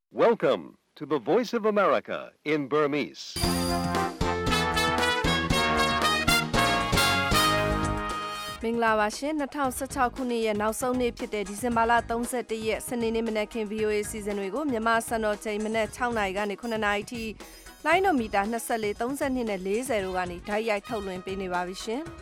Welcome to the Voice of America in Burmese. ။မင်္ဂလာပါရှင်2016ခုနှစ်ရဲ့နောက်ဆုံးနေ့ဖြစ်တဲ့ဒီဇင်ဘာလ31ရက်စနေနေ့မနက်ခင်း VOA စီစဉ်တွေကိုမြန်မာစံတော်ချိန်မနက်6နာရီကနေ9နာရီထိလိုင်းနိုမီတာ24 32နဲ့40တို့ကနေဓာတ်ရိုက်ထုတ်လွှင့်ပေးနေပါပြီရှင်။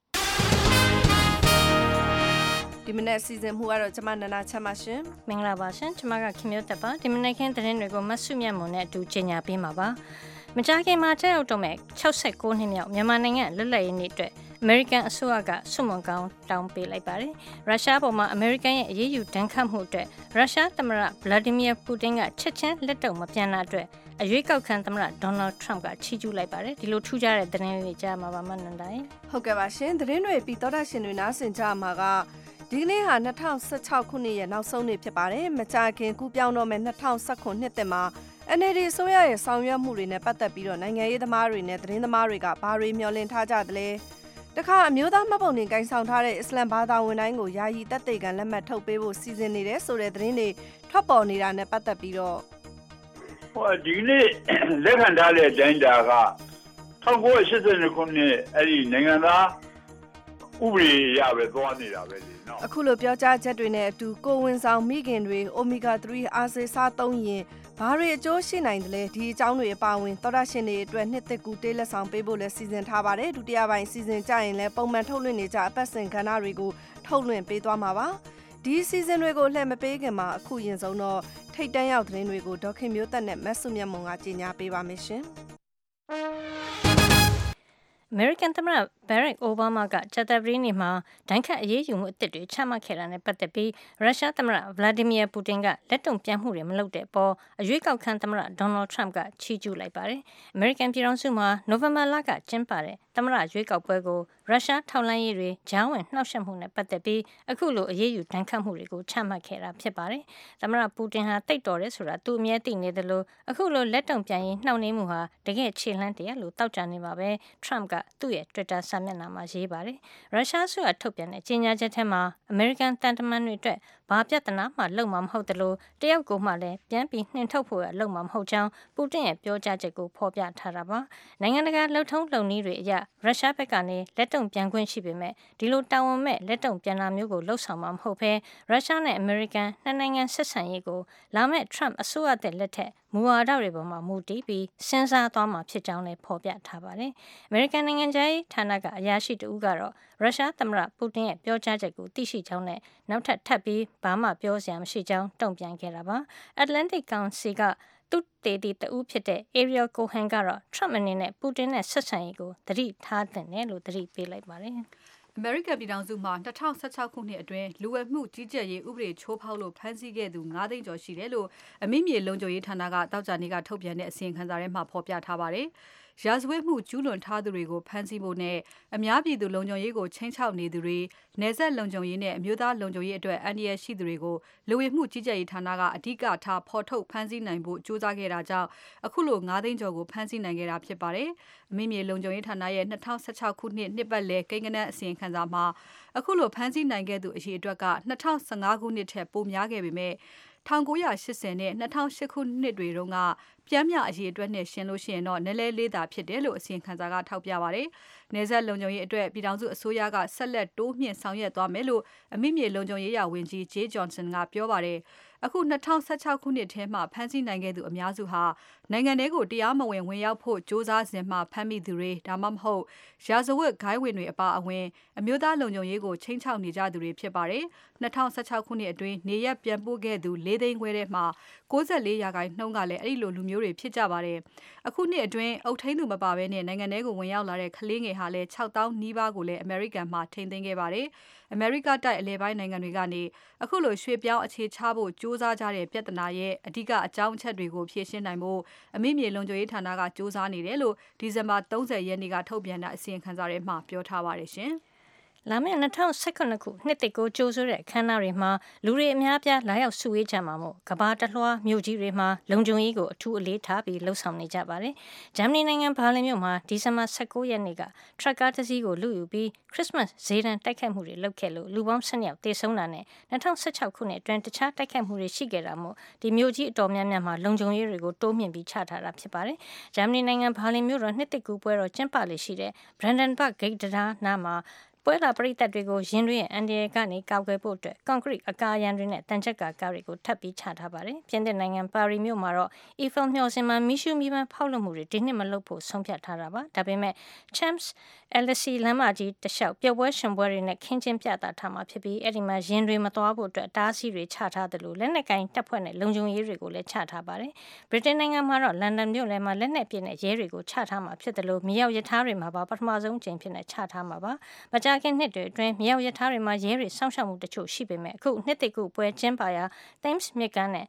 ဒီမနက်စီစဉ်မှုကတော့ကျွန်မနနာချမ်းပါရှင်။မင်္ဂလာပါရှင်။ကျွန်မကခင်မျိုးသက်ပါ။ဒီမနက်ခင်းသတင်းတွေကိုမဆုမြတ်မွန်နဲ့အတူကြေညာပေးမှာပါ။မကြာခင်မှာတက်ရောက်တော့မဲ့69နှစ်မြောက်မြန်မာနိုင်ငံလွတ်လပ်ရေးနေ့အတွက်အမေရိကန်အစိုးရကဆုမွန်ကောင်းတောင်းပေးလိုက်ပါတယ်။ရုရှားပေါ်မှာအမေရိကန်ရဲ့အရေးယူဒဏ်ခတ်မှုအတွက်ရုရှားသမ္မတဗလာဒီမီယာပူတင်ကချက်ချင်းလက်တုံမပြန်တာအတွက်အရွေးကောက်ခံသမ္မတဒေါ်နယ်ထရမ့်ကချီးကျူးလိုက်ပါတယ်။ဒီလိုထူးခြားတဲ့သတင်းတွေကြားမှာပါမနန္ဒာရဲ့။ဟုတ်ကဲ့ပါရှင်။သတင်းတွေပြီးသောတာရှင်တွေနားဆင်ကြမှာကဒီကနေ့ဟာ2016ခုနှစ်ရဲ့နောက်ဆုံးနေ့ဖြစ်ပါတယ်။မကြာခင်ကူးပြောင်းတော့မဲ့2019နှစ်သစ်မှာ NLD အစိုးရရဲ့ဆောင်ရွက်မှုတွေနဲ့ပတ်သက်ပြီးတော့နိုင်ငံရေးသမားတွေနဲ့သတင်းသမားတွေကဘာတွေမျှော်လင့်ထားကြသလဲ။တခါအမျိုးသားမှတ်ပုံတင်ကိုင်ဆောင်ထားတဲ့အစ္စလမ်ဘာသာဝင်တိုင်းကိုယာယီတပ်သိမ်းလက်မှတ်ထုတ်ပေးဖို့စီစဉ်နေတယ်ဆိုတဲ့သတင်းတွေထွက်ပေါ်နေတာနဲ့ပတ်သက်ပြီးတော့ဒီနေ့လက်ခံထားတဲ့အတိုင်းဒါက1982ခုနှစ်အဲ့ဒီနိုင်ငံသားဥပဒေရပဲသွားနေတာပဲလေနော်အခုလိုပြောကြားချက်တွေနဲ့အတူကိုဝင်ဆောင်မိခင်တွေ Omega 3 အာဆေစားသုံးရင်ဘာတွေအကျိုးရှိနိုင်တယ်လဲဒီအကြောင်းတွေအပါအဝင်သောတာရှင်တွေအတွက်နှစ်သက်ကူတေးလက်ဆောင်ပေးဖို့လဲစီစဉ်ထားပါတယ်ဒုတိယပိုင်းစီစဉ်ကြရင်လဲပုံမှန်ထုတ်လွှင့်နေကြအပတ်စဉ်ကဏ္ဍတွေကိုထုတ်လွှင့်ပေးသွားမှာပါဒီစီစဉ်တွေကိုလှည့်မပေးခင်မှာအခုရင်ဆုံးတော့ထိတ်တန့်ရောက်သတင်းတွေကိုဒေါခင်မျိုးသက်နဲ့မတ်ဆုမြတ်မွန်ကကြီးညာပေးပါမယ်ရှင် American သမ္မတ Barack Obama ကကြာသပတေးနေ့မှာဒဏ်ခတ်အရေးယူမှုအသစ်တွေချမှတ်ခဲ့တာနဲ့ပတ်သက်ပြီးရုရှားသမ္မတ Vladimir Putin ကလက်တုံ့ပြန်မှုတွေမလုပ်တဲ့အပေါ်အရွေးကောက်ခံသမ္မတ Donald Trump ကချီးကျူးလိုက်ပါတယ်။ American ပြည်ထောင်စုမှာနိုဝင်ဘာလကကျင်းပတဲ့သမ္မတရွေးကောက်ပွဲကိုရုရှားထောက်လှမ်းရေးတွေကြားဝင်နှောက်ယှက်မှုနဲ့ပတ်သက်ပြီးအခုလိုအရေးယူဒဏ်ခတ်မှုတွေကိုချမှတ်ခဲ့တာဖြစ်ပါတယ်။သမ္မတ Putin ဟာတိတ်တော်တယ်ဆိုတာသူအမြဲသိနေတယ်လို့အခုလိုလက်တုံ့ပြန်ရေးနှောင့်နှေးမှုဟာတကယ်ခြေလှမ်းတရားလို့တောက်ကြနေပါပဲ Trump ကသူ့ရဲ့ Twitter စာမျက်နှာမှာရေးပါတယ်။ရုရှားဆိုထုတ်ပြန်တဲ့ကြေညာချက်ထဲမှာအမေရိကန်တန်တမန်တွေအတွက်ဘာပြဿနာမှလုံမှာမဟုတ်တယ်လို့တရုတ်ကိုမှလည်းပြန်ပြီးနှင်ထုတ်ဖို့လုံမှာမဟုတ်ကြောင်းပူတင်ရဲ့ပြောကြားချက်ကိုဖော်ပြထားတာပါ။နိုင်ငံတကာလှုပ်ထုံးလုပ်နည်းတွေအရရုရှားဘက်ကနေလက်တုံ့ပြန်ခွင့်ရှိပေမဲ့ဒီလိုတာဝန်မဲ့လက်တုံ့ပြန်တာမျိုးကိုလှုပ်ဆောင်မှာမဟုတ်ဘဲရုရှားနဲ့အမေရိကန်နှစ်နိုင်ငံဆက်ဆံရေးကိုလာမယ့် Trump အစိုးရတဲ့လက်ထက်မူဝါဒတွေပေါ်မှာမူတည်ပြီးစဉ်းစားသွားမှာဖြစ်ကြောင်းလည်းဖော်ပြထားပါတယ်။ အမေရိကန်နိုင်ငံခြားရေးဌာနကအရာရှိတဦးကတော့ရုရှားသမ္မတပူတင်ရဲ့ပြောကြားချက်ကိုသိရှိကြောင်းနဲ့နောက်ထပ်ပြီးဘာမှပြောစရာမရှိကြောင်းတုံ့ပြန်ခဲ့တာပါ။ Atlantic Council ကသူတေတီတဦးဖြစ်တဲ့ Ariel Cohen ကတော့ Trump အနေနဲ့ပူတင်နဲ့ဆက်ဆံရေးကိုသတိထားသင့်တယ်လို့သတိပေးလိုက်ပါတယ်။ American ပြည်ထောင်စုမှာ2016ခုနှစ်အတွင်းလူဝယ်မှုကြီးကြပ်ရေးဥပဒေချိုးဖောက်လို့ဖမ်းဆီးခဲ့သူ9သိန်းကျော်ရှိတယ်လို့အမိမြေလုံခြုံရေးဌာနကတောက်ကြနေ့ကထုတ်ပြန်တဲ့အစီရင်ခံစာထဲမှာဖော်ပြထားပါတယ်။ရာဇဝတ်မှုကျူးလွန်ထားသူတွေကိုဖမ်းဆီးဖို့နဲ့အများပြည်သူလုံခြုံရေးကိုချိန်ချောက်နေသူတွေနယ်စပ်လုံခြုံရေးနဲ့အမျိုးသားလုံခြုံရေးအတွက်အန္တရာယ်ရှိသူတွေကိုလူဝယ်မှုကြီးကြပ်ရေးဌာနကအဓိကထားဖော်ထုတ်ဖမ်းဆီးနိုင်ဖို့ကြိုးစားခဲ့တာကြောင့်အခုလို9သိန်းကျော်ကိုဖမ်းဆီးနိုင်ခဲ့တာဖြစ်ပါတယ်။အမိမြေလုံခြုံရေးဌာနရဲ့2016ခုနှစ်နှစ်ပတ်လည်ကိန်းဂဏန်းအစီရင်ခံစာမှာအခုလိုဖမ်းဆီးနိုင်ခဲ့သူအရေအတွက်က2015ခုနှစ်ထက်ပိုများခဲ့ပေမဲ့1980နဲ့2008ခုနှစ်တွေတုန်းကပြင်းပြအရေးအတွက်နဲ့ရှင်းလို့ရှိရင်တော့နည်းလဲလေးသာဖြစ်တယ်လို့အစီရင်ခံစာကထောက်ပြပါတယ်။နယ်စပ်လုံခြုံရေးအတွက်ပြည်ထောင်စုအစိုးရကဆက်လက်တိုးမြှင့်ဆောင်ရွက်သွားမယ်လို့အမိမြေလုံခြုံရေးရာဝန်ကြီး Jay Johnson ကပြောပါတယ်။အခု2016ခုနှစ်ထဲမှာဖမ်းဆီးနိုင်ခဲ့သူအများစုဟာနိုင်ငံတွေကိုတရားမဝင်ဝင်ရောက်ဖို့ကြိုးစားစဉ်မှာဖမ်းမိသူတွေဒါမှမဟုတ်ရာဇဝတ်ဂိုဏ်းဝင်တွေအပါအဝင်အမျိုးသားလုံခြုံရေးကိုချိန်ချောက်နေကြသူတွေဖြစ်ပါတယ်။2016ခုနှစ်အတွင်းနေရက်ပြန်ပို့ခဲ့သူ4သိန်းခွဲထဲမှာ94%ကလည်းအဲ့ဒီလိုလူမျိုးတွေဖြစ်ကြပါတယ်။အခုနှစ်အတွင်းအုပ်ထိန်းသူမပါဘဲနဲ့နိုင်ငံတွေကိုဝင်ရောက်လာတဲ့ကလေးငယ်ဟာလည်း6000နီးပါးကိုလည်းအမေရိကန်မှာထိန်းသိမ်းခဲ့ပါတယ်။အမေရိကတိုက်အလဲပိုင်းနိုင်ငံတွေကနေအခုလိုရွှေ့ပြောင်းအခြေချဖို့ကြိုးစားကြတဲ့ပြဿနာရဲ့အဓိကအကြောင်းအချက်တွေကိုဖြေရှင်းနိုင်ဖို့အမိမြေလုံခြုံရေးဌာနကစ조사နေတယ်လို့ဒီဇင်ဘာ30ရက်နေ့ကထုတ်ပြန်တဲ့အစီရင်ခံစာထဲမှာပြောထားပါတယ်ရှင်။လာမယ့်2019ခုနှစ်သစ်ကိုကြိုဆိုတဲ့အခမ်းအနားတွေမှာလူတွေအများအပြားလာရောက်စုဝေးကြမှာမို့ကမ္ဘာတလွှားမြို့ကြီးတွေမှာလုံခြုံရေးကိုအထူးအလေးထားပြီးလှုံ့ဆော်နေကြပါတယ်။ဂျာမနီနိုင်ငံဘာလင်မြို့မှာဒီဇင်ဘာ19ရက်နေ့ကထရက်ကားတစ်စီးကိုလူယူပြီးခရစ်စမတ်ဈေးတန်းတိုက်ခိုက်မှုတွေလုပ်ခဲ့လို့လူပေါင်း12ယောက်သေဆုံးတာနဲ့2016ခုနှစ်အတွင်းတခြားတိုက်ခိုက်မှုတွေရှိခဲ့တာမို့ဒီမြို့ကြီးအတော်များများမှာလုံခြုံရေးတွေကိုတိုးမြှင့်ပြီးချထားတာဖြစ်ပါတယ်။ဂျာမနီနိုင်ငံဘာလင်မြို့တော်နှစ်သစ်ကူးပွဲတော်ကျင်းပလေရှိတဲ့ Brandenburg Gate တရားနာမှာပွဲလာပရိသတ်တွေကိုရင်းတွေရဲ့အန်ဒီရဲကနေကောက်ွယ်ဖို့အတွက်ကွန်ကရစ်အကာအရံတွေနဲ့တန်ချက်ကာကားတွေကိုထပ်ပြီးချထားပါတယ်။ပြင်သစ်နိုင်ငံပါရီမြို့မှာတော့ Eiffel မျှော်စင်မှာမီးရှူးမီးပန်းဖောက်လုပ်မှုတွေဒီနှစ်မလုပ်ဖို့ဆုံးဖြတ်ထားတာပါ။ဒါပေမဲ့ Champs Elysees လမ်းမကြီးတလျှောက်ပျော်ပွဲရှင်ပွဲတွေနဲ့ခင်းကျင်းပြသထားမှာဖြစ်ပြီးအဲ့ဒီမှာရင်းတွေမသွားဖို့အတွက်တားဆီးတွေချထားတယ်လို့လက်နက်ကင်တပ်ဖွဲ့နဲ့လုံခြုံရေးတွေကိုလည်းချထားပါတယ်။ဗြိတိန်နိုင်ငံမှာတော့လန်ဒန်မြို့လယ်မှာလက်နက်ပြည့်နဲ့ရဲတွေကိုချထားမှာဖြစ်တယ်လို့မြေရောက်ရထားတွေမှာပါပထမဆုံးအကြိမ်ဖြစ်နေချထားမှာပါ။မကြာခင်နှစ်တွေအတွင်းမြောက်ရထားတွေမှာရဲတွေစောင့်ရှောက်မှုတချို့ရှိပေမဲ့အခုနှစ်သိကူပွဲကျင်းပရာ Thames မြစ်ကမ်းနဲ့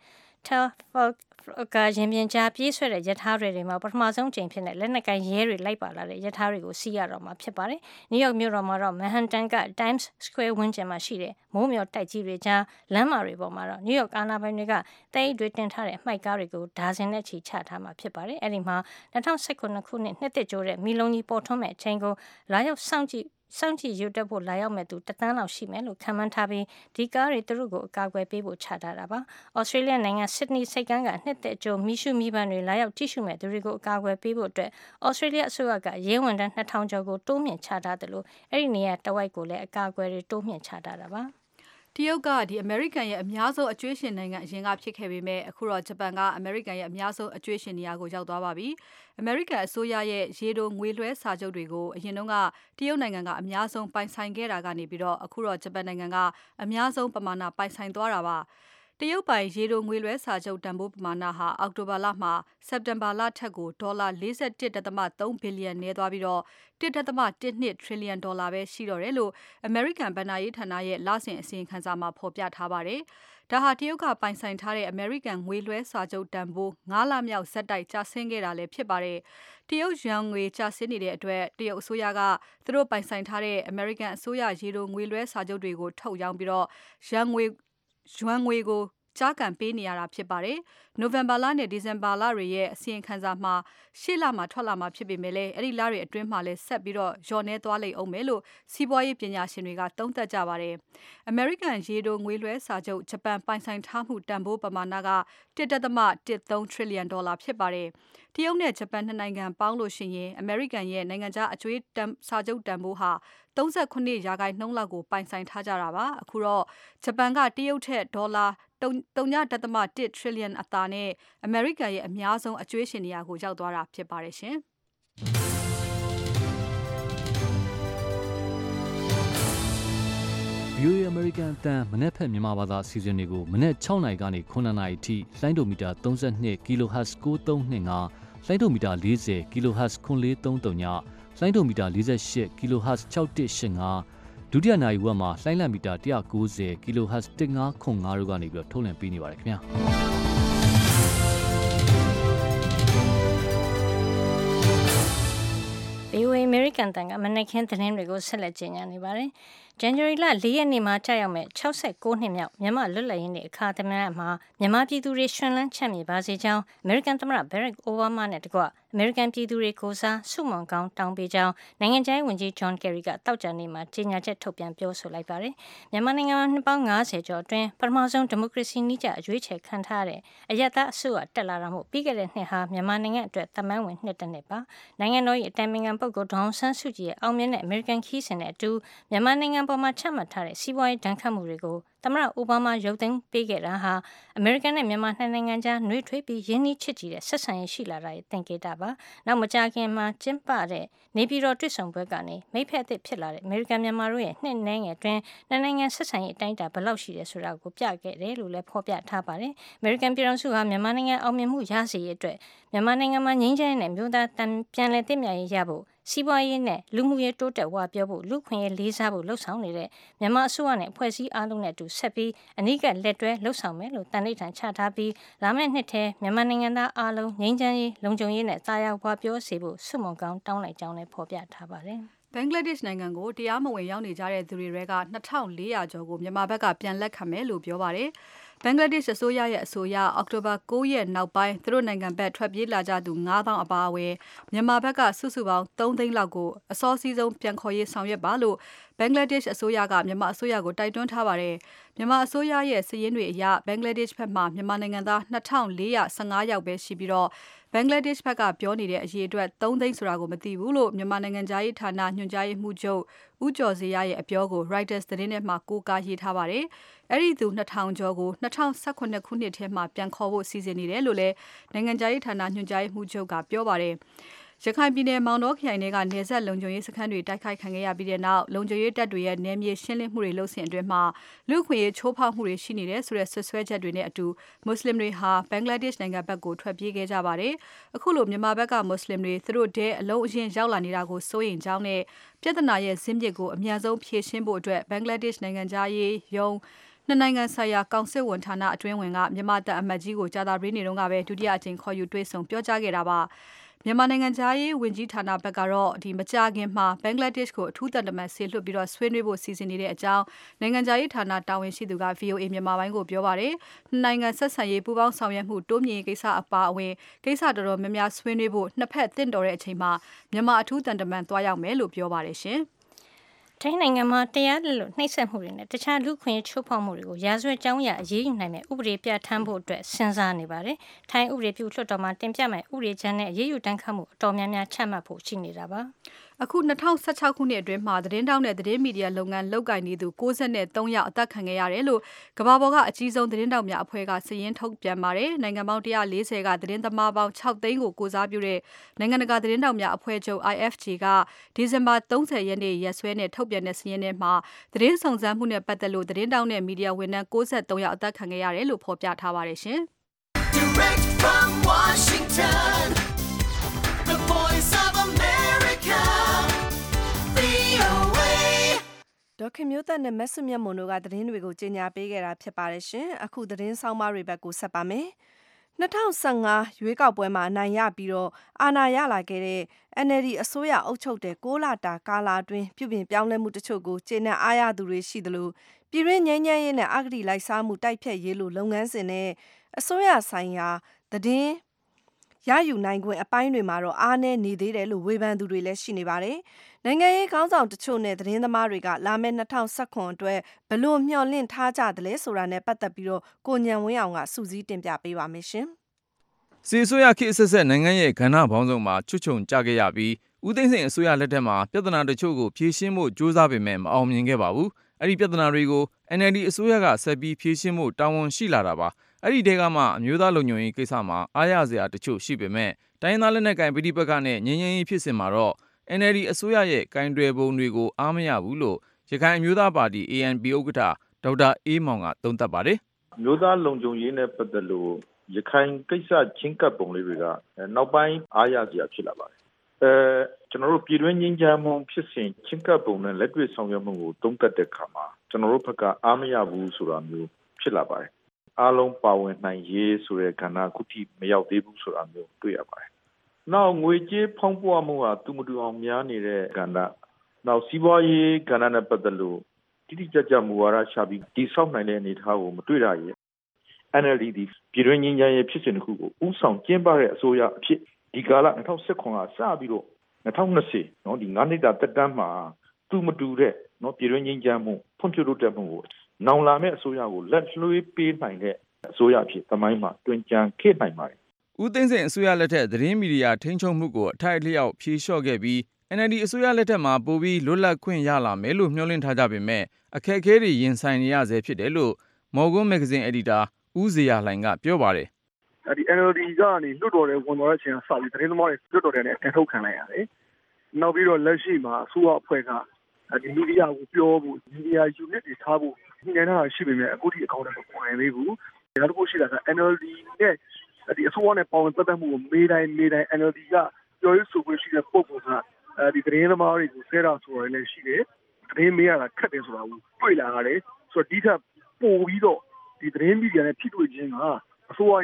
Trafalgar ရင်ပြင်ကြားပြေးဆွဲတဲ့ရထားတွေမှာပထမဆုံးအကြိမ်ဖြစ်တဲ့လက်နက်ကိုင်ရဲတွေလိုက်ပါလာတဲ့ရထားတွေကိုစီးရတော့မှာဖြစ်ပါတယ်။နယူးယောက်မြို့တော်မှာတော့ Manhattan က Times Square ဝန်းကျင်မှာရှိတဲ့မိုးမျှော်တိုက်ကြီးတွေကြားလမ်းမတွေပေါ်မှာတော့နယူးယောက်အာဏာပိုင်တွေကသဲအိတ်တွေတင်ထားတဲ့မှိုက်ကားတွေကိုဒါဇင်နဲ့ချီချထားမှာဖြစ်ပါတယ်။အဲဒီမှာ2019ခုနှစ်နှစ်သစ်ကြိုးတဲ့မီလုံကြီးပေါ်ထွန်းမဲ့အချိန်ကိုလာရောက်စောင့်ကြည့်ရုပ်တက်ဖို့လာရောက်မဲ့သူ1 သန်းလောက်ရှိမယ်လို့ခန့်မှန်းထားပြီးဒီကားတွေသူတို့ကိုအကာအကွယ်ပေးဖို့ချထားတာပါ။ဩစတြေးလျနိုင်ငံဆစ်ဒနီစိတ်ကမ်းကနှစ်သက်ကြိုမီရှုမီပန်းတွေလာရောက်ကြည့်ရှုမဲ့သူတွေကိုအကာအကွယ်ပေးဖို့အတွက်ဩစတြေးလျအစိုးရကရဲဝန်ထမ်း2000ကျော်ကိုတိုးမြင့်ချထားတယ်လို့အဲ့ဒီနေရာတဝိုက်ကိုလည်းအကာအကွယ်တွေတိုးမြင့်ချထားတာပါ။တရုတ်ကအမေရိကန်ရဲ့အများဆုံးအကျွေးရှင်နိုင်ငံအရင်ကဖြစ်ခဲ့ပေမဲ့အခုတော့ဂျပန်ကအမေရိကန်ရဲ့အများဆုံးအကျွေးရှင်နေရာကိုရောက်သွားပါပြီ။အမေရိကန်အစိုးရရဲ့ရေတိုငွေလွှဲစာချုပ်တွေကိုအရင်ကတရုတ်နိုင်ငံကအများဆုံးပိုင်ဆိုင်ခဲ့တာကနေပြီးတော့အခုတော့ဂျပန်နိုင်ငံကအများဆုံးပမာဏပိုင်ဆိုင်သွားတာပါ။တရုတ်ပိုင်ရေတိုငွေလွှဲစာချုပ်တန်ဖိုးပမာဏဟာအောက်တိုဘာလမှာစက်တင်ဘာလထက်ကိုဒေါ်လာ 41.3 ဘီလီယံနည်းသွားပြီးတော့ 1.12 ထရီလီယံဒေါ်လာပဲရှိတော့တယ်လို့အမေရိကန်ဘဏ္ဍာရေးဌာနရဲ့လစဉ်အစီရင်ခံစာမှာဖော်ပြထားပါတယ်။ဒါဟာတရုတ်ကပိုင်ဆိုင်ထားတဲ့အမေရိကန်ငွေလွှဲစာချုပ်တန်ဖိုး9လမြောက်ဆက်တိုက်ကျဆင်းခဲ့တာလည်းဖြစ်ပါတယ်။တရုတ်ယွမ်ငွေကျဆင်းနေတဲ့အတွက်တရုတ်အစိုးရကသူတို့ပိုင်ဆိုင်ထားတဲ့အမေရိကန်အစိုးရရေတိုငွေလွှဲစာချုပ်တွေကိုထုတ်ရောင်းပြီးတော့ယွမ်ငွေကိုကြားကန်ပေးနေရတာဖြစ်ပါတယ်။နိုဝင်ဘာလနဲ့ဒီဇင်ဘာလတွေရဲ့အစီရင်ခံစာမှာရှေ့လမှာထွက်လာမှာဖြစ်ပေမဲ့လည်းအဲ့ဒီလတွေအတွင်းမှာလည်းဆက်ပြီးတော့လျော့နေသွားလိမ့်အောင်မယ်လို့စီးပွားရေးပညာရှင်တွေကသုံးသပ်ကြပါတယ်။ American ရေတိုငွေလွှဲစာချုပ်ဂျပန်ပိုင်ဆိုင်ထားမှုတန်ဖိုးပမာဏက 1.13 ထရီလီယံဒေါ်လာဖြစ်ပါတယ်။တရုတ်နဲ့ဂျပန်နှစ်နိုင်ငံပေါင်းလို့ရှိရင် American ရဲ့နိုင်ငံခြားအကျွေးစာချုပ်တန်ဖိုးဟာ38% လောက်ကိုပိုင်ဆိုင်ထားကြတာပါ။အခုတော့ဂျပန်ကတရုတ်ထက်ဒေါ်လာ3.1 ထရီလီယံအသာနဲ့အမေရိကန်ရဲ့အများဆုံးအကျွေးရှင်နေရာကိုရောက်သွားတာဖြစ်ပါတယ်ရှင်။ VOA American အသံမနေ့ဖက်မြန်မာဘာသာအစီအစဉ်တွေကိုမနေ့6နာရီကနေ9နာရီထိလိုင်းဒိုမီတာ32 kHz 9325လိုင်းဒိုမီတာ40 kHz 9433ညလိုင်းဒိုမီတာ48 kHz 6185ဒုတိယနာရီဝက်မှာလိုင်းလံမီတာ190 kHz 1505တို့ကနေပြီးတော့ထုတ်လွှင့်ပေးနေပါတယ်ခင်ဗျာ VOA American တန်ကမနက်ခင်းသတင်းတွေကိုဆက်လက်ကြေညာနေပါတယ်။ January လ4ရက်နေ့မှာကြာရောက်မဲ့69နှစ်မြောက်မြန်မာလွတ်လပ်ရေးနေ့အခါသမယမှာမြန်မာပြည်သူတွေရှင်လန်းချမ်းမြေပါစေကြောင်း American သမ္မတ Barack Obama နဲ့တကွ American ပြည်သူတွေကိုစားဆုမွန်ကောင်းတောင်းပေးကြောင်းနိုင်ငံခြားရေးဝန်ကြီး John Kerry ကတောက်ကြနေ့မှာကြေညာချက်ထုတ်ပြန်ပြောဆိုလိုက်ပါတယ်။မြန်မာနိုင်ငံမှာနှစ်ပေါင်း90ကျော်အတွင်းပထမဆုံးဒီမိုကရေစီနည်းကျအရွေးချယ်ခံထားတဲ့အယက်သားအစိုးရတက်လာတာမို့ပြီးခဲ့တဲ့နှစ်ဟာမြန်မာနိုင်ငံအတွက်သမိုင်းဝင်နှစ်တစ်နှစ်ပါ။နိုင်ငံတော်၏အတိုင်ပင်ခံပုဂ္ဂိုလ်ဒေါအောင်ဆန်းစုကြည်ရဲ့အောင်မြင်တဲ့ American ခီးစဉ်နဲ့အတူမြန်မာနိုင်ငံပေါ်မှာချမှတ်ထားတဲ့စီးပွားရေးဒဏ်ခတ်မှုတွေကိုသမ္မတအိုဘားမားရုပ်သိမ်းပေးခဲ့တာဟာအမေရိကန်နဲ့မြန်မာနှစ်နိုင်ငံကြားနှွေးထွေးပြီးရင်းနှီးချစ်ကြည်တဲ့ဆက်ဆံရေးရှိလာတာရဲ့သင်္ကေတပါ။နောက်မကြာခင်မှာကျင်းပတဲ့နေပြည်တော်တွေ့ဆုံပွဲကနေမိဖက်အသစ်ဖြစ်လာတဲ့အမေရိကန်မြန်မာတို့ရဲ့နှစ်နှဲငယ်အတွင်းနှစ်နိုင်ငံဆက်ဆံရေးအတိုင်းအတာဘယ်လောက်ရှိတယ်ဆိုတာကိုပြခဲ့တယ်လို့လည်းဖော်ပြထားပါတယ်။အမေရိကန်ပြည်ထောင်စုဟာမြန်မာနိုင်ငံအောင်မြင်မှုရစေရေးအတွက်မြန်မာနိုင်ငံမှာငြိမ်းချမ်းရေးနဲ့မြို့သားပြန်လည်တည်မြဲရေးရဖို့စီးပွားရေးနဲ့လူမှုရေးတိုးတက်ဝါပြောဖို့လူခွင့်ရေးလေးစားဖို့လှုံ့ဆော်နေတဲ့မြန်မာအစိုးရနဲ့အဖွဲ့အစည်းအားလုံးနဲ့အတူဆက်ပြီးအနိကလက်တွဲလှုံ့ဆော်မယ်လို့တန်ဋိဌာန်ချထားပြီးလာမယ့်နှစ်ထဲမြန်မာနိုင်ငံသားအားလုံးငြိမ်းချမ်းရေးလုံခြုံရေးနဲ့သာယာဝါပြောစေဖို့ဆုမွန်ကောင်းတောင်းလိုက်ကြောင်းလည်းဖော်ပြထားပါတယ်။ဘင်္ဂလားဒေ့ရှ်နိုင်ငံကိုတရားမဝင်ရောက်နေကြတဲ့သူတွေက2400ကျော်ကိုမြန်မာဘက်ကပြန်လက်ခံမယ်လို့ပြောပါတယ်။ဘင်္ဂလားဒေ့ရှ်အစိုးရရဲ့အဆိုအရအောက်တိုဘာ9ရက်နောက်ပိုင်းသူတို့နိုင်ငံဘက်ထွက်ပြေးလာကြသူ9000အပါအဝင်မြန်မာဘက်ကစုစုပေါင်း3သိန်းလောက်ကိုအစောစီးဆုံးပြန်ခေါ်ရေးဆောင်ရွက်ပါလို့ဘင်္ဂလားဒေ့ရှ်အစိုးရကမြန်မာအစိုးရကိုတိုက်တွန်းထားပါတယ်။မြန်မာအစိုးရရဲ့စာရင်းတွေအရဘင်္ဂလားဒေ့ရှ်ဘက်မှာမြန်မာနိုင်ငံသား2415ယောက်ပဲရှိပြီးတော့ဘင်္ဂလားဒေ့ရှ်ဘက်ကပြောနေတဲ့အရေးအတွက်3သိန်းဆိုတာကိုမသိဘူးလို့မြန်မာနိုင်ငံသားရေးဌာနညွှန်ကြားရေးမှူးချုပ်ဦးကျော်စေရရဲ့အပြောကို Reuters သတင်းထဲမှာကိုးကားရေးထားပါတယ်။အဲ့ဒီသူ2000ကျော်ကို2018ခုနှစ်ထဲမှာပြန်ခေါ်ဖို့စီစဉ်နေတယ်လို့လည်းနိုင်ငံသားရေးဌာနညွှန်ကြားရေးမှူးချုပ်ကပြောပါတယ်။ရခိုင်ပြည်နယ်မောင်တောခရိုင်တွေကနယ်စပ်လုံခြုံရေးစခန်းတွေတိုက်ခိုက်ခံခဲ့ရပြီးတဲ့နောက်လုံခြုံရေးတပ်တွေရဲ့နယ်မြေရှင်းလင်းမှုတွေလုပ်စဉ်အတွင်းမှာလူ့အခွင့်အရေးချိုးဖောက်မှုတွေရှိနေတယ်ဆိုတဲ့ဆွဆွဲချက်တွေနဲ့အတူမွတ်စလင်တွေဟာဘင်္ဂလားဒေ့ရှ်နိုင်ငံဘက်ကိုထွက်ပြေးခဲ့ကြပါတယ်။အခုလိုမြန်မာဘက်ကမွတ်စလင်တွေသူတို့တဲ့အလုံးအရင်ရောက်လာနေတာကိုစိုးရိမ်ကြောင်းနဲ့ပြဿနာရဲ့ဇင်းမြစ်ကိုအမြန်ဆုံးဖြေရှင်းဖို့အတွက်ဘင်္ဂလားဒေ့ရှ်နိုင်ငံသားရေးရုံးနှစ်နိုင်ငံဆိုင်ရာကောင်စစ်ဝန်ဌာနအတွင်းဝင်ကမြန်မာတပ်အမတ်ကြီးကိုကြာသပတေးနေ့တုန်းကပဲဒုတိယအကြိမ်ခေါ်ယူတွေ့ဆုံပြောကြားခဲ့တာပါ။မြန်မာနိုင်ငံသားရေးဝန်ကြီးဌာနဘက်ကတော့မကြာခင်မှာဘင်္ဂလားဒေ့ရှ်ကိုအထူးတန်တမန်ဆေလွှတ်ပြီးတော့ဆွေးနွေးဖို့စီစဉ်နေတဲ့အကြောင်းနိုင်ငံသားရေးဌာနတာဝန်ရှိသူက VOA မြန်မာပိုင်းကိုပြောပါတယ်။နိုင်ငံဆက်ဆံရေးပူးပေါင်းဆောင်ရွက်မှုတိုးမြှင့်ရေးကိစ္စအပါအဝင်ကိစ္စတော်တော်များများဆွေးနွေးဖို့နှစ်ဖက်တင့်တော်တဲ့အချိန်မှာမြန်မာအထူးတန်တမန်သွားရောက်မယ်လို့ပြောပါတယ်ရှင်။ထိုင်းနိုင်ငံမှာတရားလက်လွတ်နှိပ်စက်မှုတွေနဲ့တခြားလူခွင့်ချိုးဖောက်မှုတွေကိုရာဇဝတ်ကြောင်းအရအရေးယူနိုင်တဲ့ဥပဒေပြဋ္ဌာန်းဖို့အတွက်စဉ်းစားနေပါတယ်။ထိုင်းဥပဒေပြုလွှတ်တော်မှာတင်ပြမယ့်ဥပဒေကြမ်းနဲ့အရေးယူတန်းခတ်မှုအတော်များများချမှတ်ဖို့ရှိနေတာပါ။အခု2016ခုနှစ်အတွင်းမှာသတင်းတောက်နဲ့သတင်းမီဒီယာလုပ်ငန်းလုပ်ကိုင်နေသူ63ယောက်အသက်ခံခဲ့ရတယ်လို့ကမ္ဘာပေါ်ကအကြီးဆုံးသတင်းတောက်များအဖွဲ့ကစာရင်းထုတ်ပြန်ပါတယ်။နိုင်ငံပေါင်း140ကသတင်းသမားပေါင်း6သိန်းကိုကိုစားပြုတဲ့နိုင်ငံတကာသတင်းတောက်များအဖွဲ့ချုပ် IFJ ကဒီဇင်ဘာ30ရက်နေ့ရက်စွဲနဲ့ထုတ်ပြန်တဲ့စာရင်းထဲမှာသတင်းစုံစမ်းမှုနဲ့ပတ်သက်လို့သတင်းတောက်နဲ့မီဒီယာဝန်ထမ်း63ယောက်အသက်ခံခဲ့ရတယ်လို့ဖော်ပြထားပါတယ်ရှင်။ Direct from Washington, the voice of America. ဒေါက်ခင်မျိုးသက်နဲ့မဆုမြတ်မွန်တို့ကသတင်းတွေကိုကြီးညာပေးခဲ့တာဖြစ်ပါတယ်ရှင်။အခုသတင်းဆောင်မတွေဘက်ကိုဆက်ပါမယ်။2015ရွေးကောက်ပွဲမှာအနိုင်ရပြီးတော့အာဏာရလာခဲ့တဲ့ NLD အစိုးရအုပ်ချုပ်တဲ့6လတာကာလအတွင်းပြုပြင်ပြောင်းလဲမှုတချို့ကိုကျေနပ်အားရသူတွေရှိသလိုပြည်တွင်းငြိမ်းချမ်းရေးနဲ့အဂတိလိုက်စားမှုတိုက်ဖျက်ရေးလိုလုပ်ငန်းစဉ်နဲ့အစိုးရဆိုင်ရာသတင်းရယူနိုင်ခွင့်အပိုင်းတွေမှာတော့အားနည်းနေသေးတယ်လို့ဝေဖန်သူတွေလည်းရှိနေပါတယ်။နိုင်ငံရေးခေါင်းဆောင်တချို့နဲ့သတင်းသမားတွေကလာမယ့်2019အတွက်ဘလို့မျှော်လင့်ထားကြတယ်လဲဆိုတာနဲ့ပတ်သက်ပြီးတော့ကိုညံဝင်းအောင်ကစူးစီးတင်ပြပေးပါမယ်ရှင်။စီဆိုရခေတ်ဆက်နိုင်ငံရဲ့ကဏ္ဍပေါင်းစုံမှာချွတ်ချုံကြခဲ့ရပြီးဦးသိန်းစိန်အစိုးရလက်ထက်မှာပြဿနာတချို့ကိုဖြေရှင်းဖို့ကြိုးစားပေမဲ့မအောင်မြင်ခဲ့ပါဘူး။အဲ့ဒီပြဿနာတွေကို NLD အစိုးရကဆက်ပြီးဖြေရှင်းဖို့တာဝန်ရှိလာတာပါ။အဲ့ဒီတဲကမှအမျိုးသားလုံခြုံရေးကိစ္စမှာအားရစရာတချို့ရှိပေမဲ့တိုင်းသားလက်နက်ကိုင်ပဋိပက္ခနဲ့ငြိမ်းချမ်းရေးဖြစ်စဉ်မှာတော့ NLD အစိုးရရဲ့ကင်တွယ်ပုံတွေကိုအားမရဘူးလို့ရခိုင်အမျိုးသားပါတီ ANP ဥက္ကဋ္ဌဒေါက်တာအေးမောင်ကသုံးသပ်ပါတယ်။မျိုးသားလုံခြုံရေးနဲ့ပတ်သက်လို့ရခိုင်ကိစ္စချင်းကပ်ပုံလေးတွေကနောက်ပိုင်းအားရစရာဖြစ်လာပါတယ်။ကျွန်တော်တို့ပြည်တွင်းငြိမ်းချမ်းမှုဖြစ်စဉ်ချင်းကပ်ပုံနဲ့လက်တွေ့ဆောင်ရွက်မှုကိုသုံးသပ်တဲ့အခါမှာကျွန်တော်တို့ဘက်ကအားမရဘူးဆိုတာမျိုးဖြစ်လာပါတယ်။အားလုံးပါဝင်နိုင်ရေးဆိုတဲ့ကဏ္ဍခုထိမရောက်သေးဘူးဆိုတာမျိုးတွေ့ရပါတယ်။နောက်ငွေကြေးဖောင်းပွမှုဟာသူမတူအောင်များနေတဲ့ကဏ္ဍနောက်စီးပွားရေးကဏ္ဍနဲ့ပတ်သက်လို့တိတိကျကျမူဝါဒချပြီးတည်ဆောက်နိုင်တဲ့အနေအထားကိုမတွေ့ရရဲ့ NLD ဒီပြည်တွင်းငြိမ်းချမ်းရေးဖြစ်စဉ်တစ်ခုကိုဥဆောင်ကျင်းပတဲ့အစိုးရအဖြစ်ဒီကာလ2019ကစပြီးတော့2020เนาะဒီ9နှစ်တာတက်တန်းမှာသူမတူတဲ့เนาะပြည်တွင်းငြိမ်းချမ်းမှုဖွံ့ဖြိုးတိုးတက်မှုကိုနောင်လာမယ့်အစိုးရကိုလက်လွှဲပေးနိုင်တဲ့အစိုးရအဖြစ်သမိုင်းမှာတွင်ကြံခဲ့နိုင်ပါတယ်ဦးသိန်းစိန်အစိုးရလက်ထက်သတင်းမီဒီယာထိန်းချုပ်မှုကိုအထိုက်အလျောက်ဖြေလျှော့ခဲ့ပြီး NLD အစိုးရလက်ထက်မှာပိုပြီးလွတ်လပ်ခွင့်ရလာမယ်လို့မျှော်လင့်ထားကြပေမဲ့အခက်အခဲတွေရင်ဆိုင်နေရဆဲဖြစ်တယ်လို့မော်ကွန်းမဂ္ဂဇင်းအယ်ဒီတာဦးဇေယျလှိုင်ကပြောပါတယ်။ဒီ NLD ကနေလွတ်တော်တွေဝင်သွားတဲ့အချိန်ကစပြီးသတင်းသမားတွေလွတ်တော်တွေနဲ့အထုတ်ခံလိုက်ရတယ်။နောက်ပြီးတော့လက်ရှိမှာအစိုးရအဖွဲ့ကဒီမီဒီယာကိုပြောဖို့မီဒီယာ unit တွေထားဖို့ညှိနှိုင်းတာရှိပေမဲ့အခုထိအကောင့်တွေမပေါ်နိုင်သေးဘူး။ဒါတခုရှိတာက NLD နဲ့ဒီအစိုးရနဲ့ပါဝင်ပတ်သက်မှုကိုမေးတိုင်း NLD ကပြောရေးဆိုခွင့်ရှိတဲ့ပုံကဒီသတင်းသမားတွေကိုဆဲတာဆိုတာလည်းရှိတယ်။သတင်းမေးရတာခက်တယ်ဆိုတာကိုတွေ့လာရတယ်။ဆိုတော့ဒီထက်ပိုပြီးတော့ဒီသတင်းမီဒီယာနဲ့ဖြစ်တွေ့ခြင်းကအစိုးရရဲ့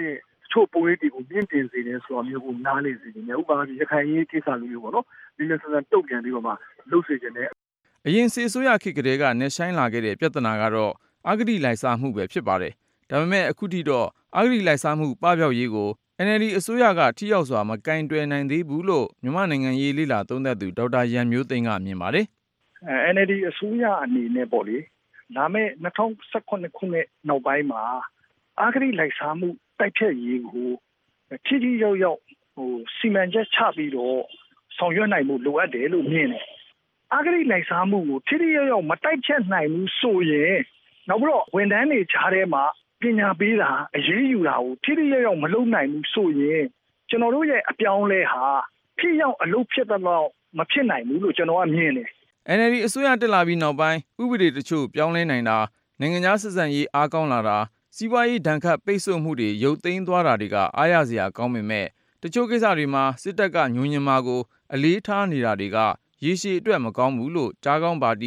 ချို့ပုံရိပ်တွေကိုမြင့်တင်စေတယ်ဆိုတာမျိုးကိုနားလည်စေတယ်။ဥပမာရခိုင်ရေးကိစ္စလိုမျိုးပေါ့နော်။ဒီလိုဆန်တုတ်ပြန်ပြီးတော့မှလှုပ်စေခြင်းနဲ့အရင်စစ်အစိုးရခေတ်ကတည်းကနေဆိုင်လာခဲ့တဲ့ပြဿနာကတော့အဂတိလိုက်စားမှုပဲဖြစ်ပါတယ်။ဒါပေမဲ့အခုထိတော့အဂတိလိုက်စားမှုပပျောက်ရေးကို NLD အစိုးရကထိရောက်စွာမကင်တွယ်နိုင်သေးဘူးလို့မြန်မာနိုင်ငံရေးလေ့လာသုံးသပ်သူဒေါက်တာရန်မျိုးသိန်းကမြင်ပါတယ်။ NLD အစိုးရအနေနဲ့ပေါ့လေဒါမဲ့2018ခုနှစ်နောက်ပိုင်းမှာအဂတိလိုက်စားမှုတိုက်ဖြတ်ရေးကိုထိထိရောက်ရောက်စီမံချက်ချပြီးတော့ဆောင်ရွက်နိုင်မှုလိုအပ်တယ်လို့မြင်တယ်။အဂတိလိုက်စားမှုကိုထိထိရောက်ရောက်မတိုက်ဖြတ်နိုင်ဘူးဆိုရင်နောက်ပြီးတော့ဝန်ထမ်းတွေကြားထဲမှာပညာပေးတာအရေးယူတာကိုထိထိရောက်ရောက်မလုပ်နိုင်ဘူးဆိုရင်ကျွန်တော်တို့ရဲ့အပြောင်းလဲဟာထိရောက်အလုပ်ဖြစ်တော့မဖြစ်နိုင်ဘူးလို့ကျွန်တော်ကမြင်တယ်။ NLD အစိုးရတက်လာပြီးနောက်ပိုင်းဥပဒေတချို့ပြောင်းလဲနိုင်တာနိုင်ငံခြားဆက်ဆံရေးအားကောင်းလာတာစီးပွားရေးဒဏ်ခတ်ပိတ်ဆို့မှုတွေရုပ်သိမ်းသွားတာတွေကအားရစရာကောင်းပေမဲ့တချို့ကိစ္စတွေမှာစစ်တပ်ကညှို့ညင်မှာကိုအလေးထားနေတာတွေကရေရှည်အတွက်မကောင်းဘူးလို့ကြားကောင်းပါတီ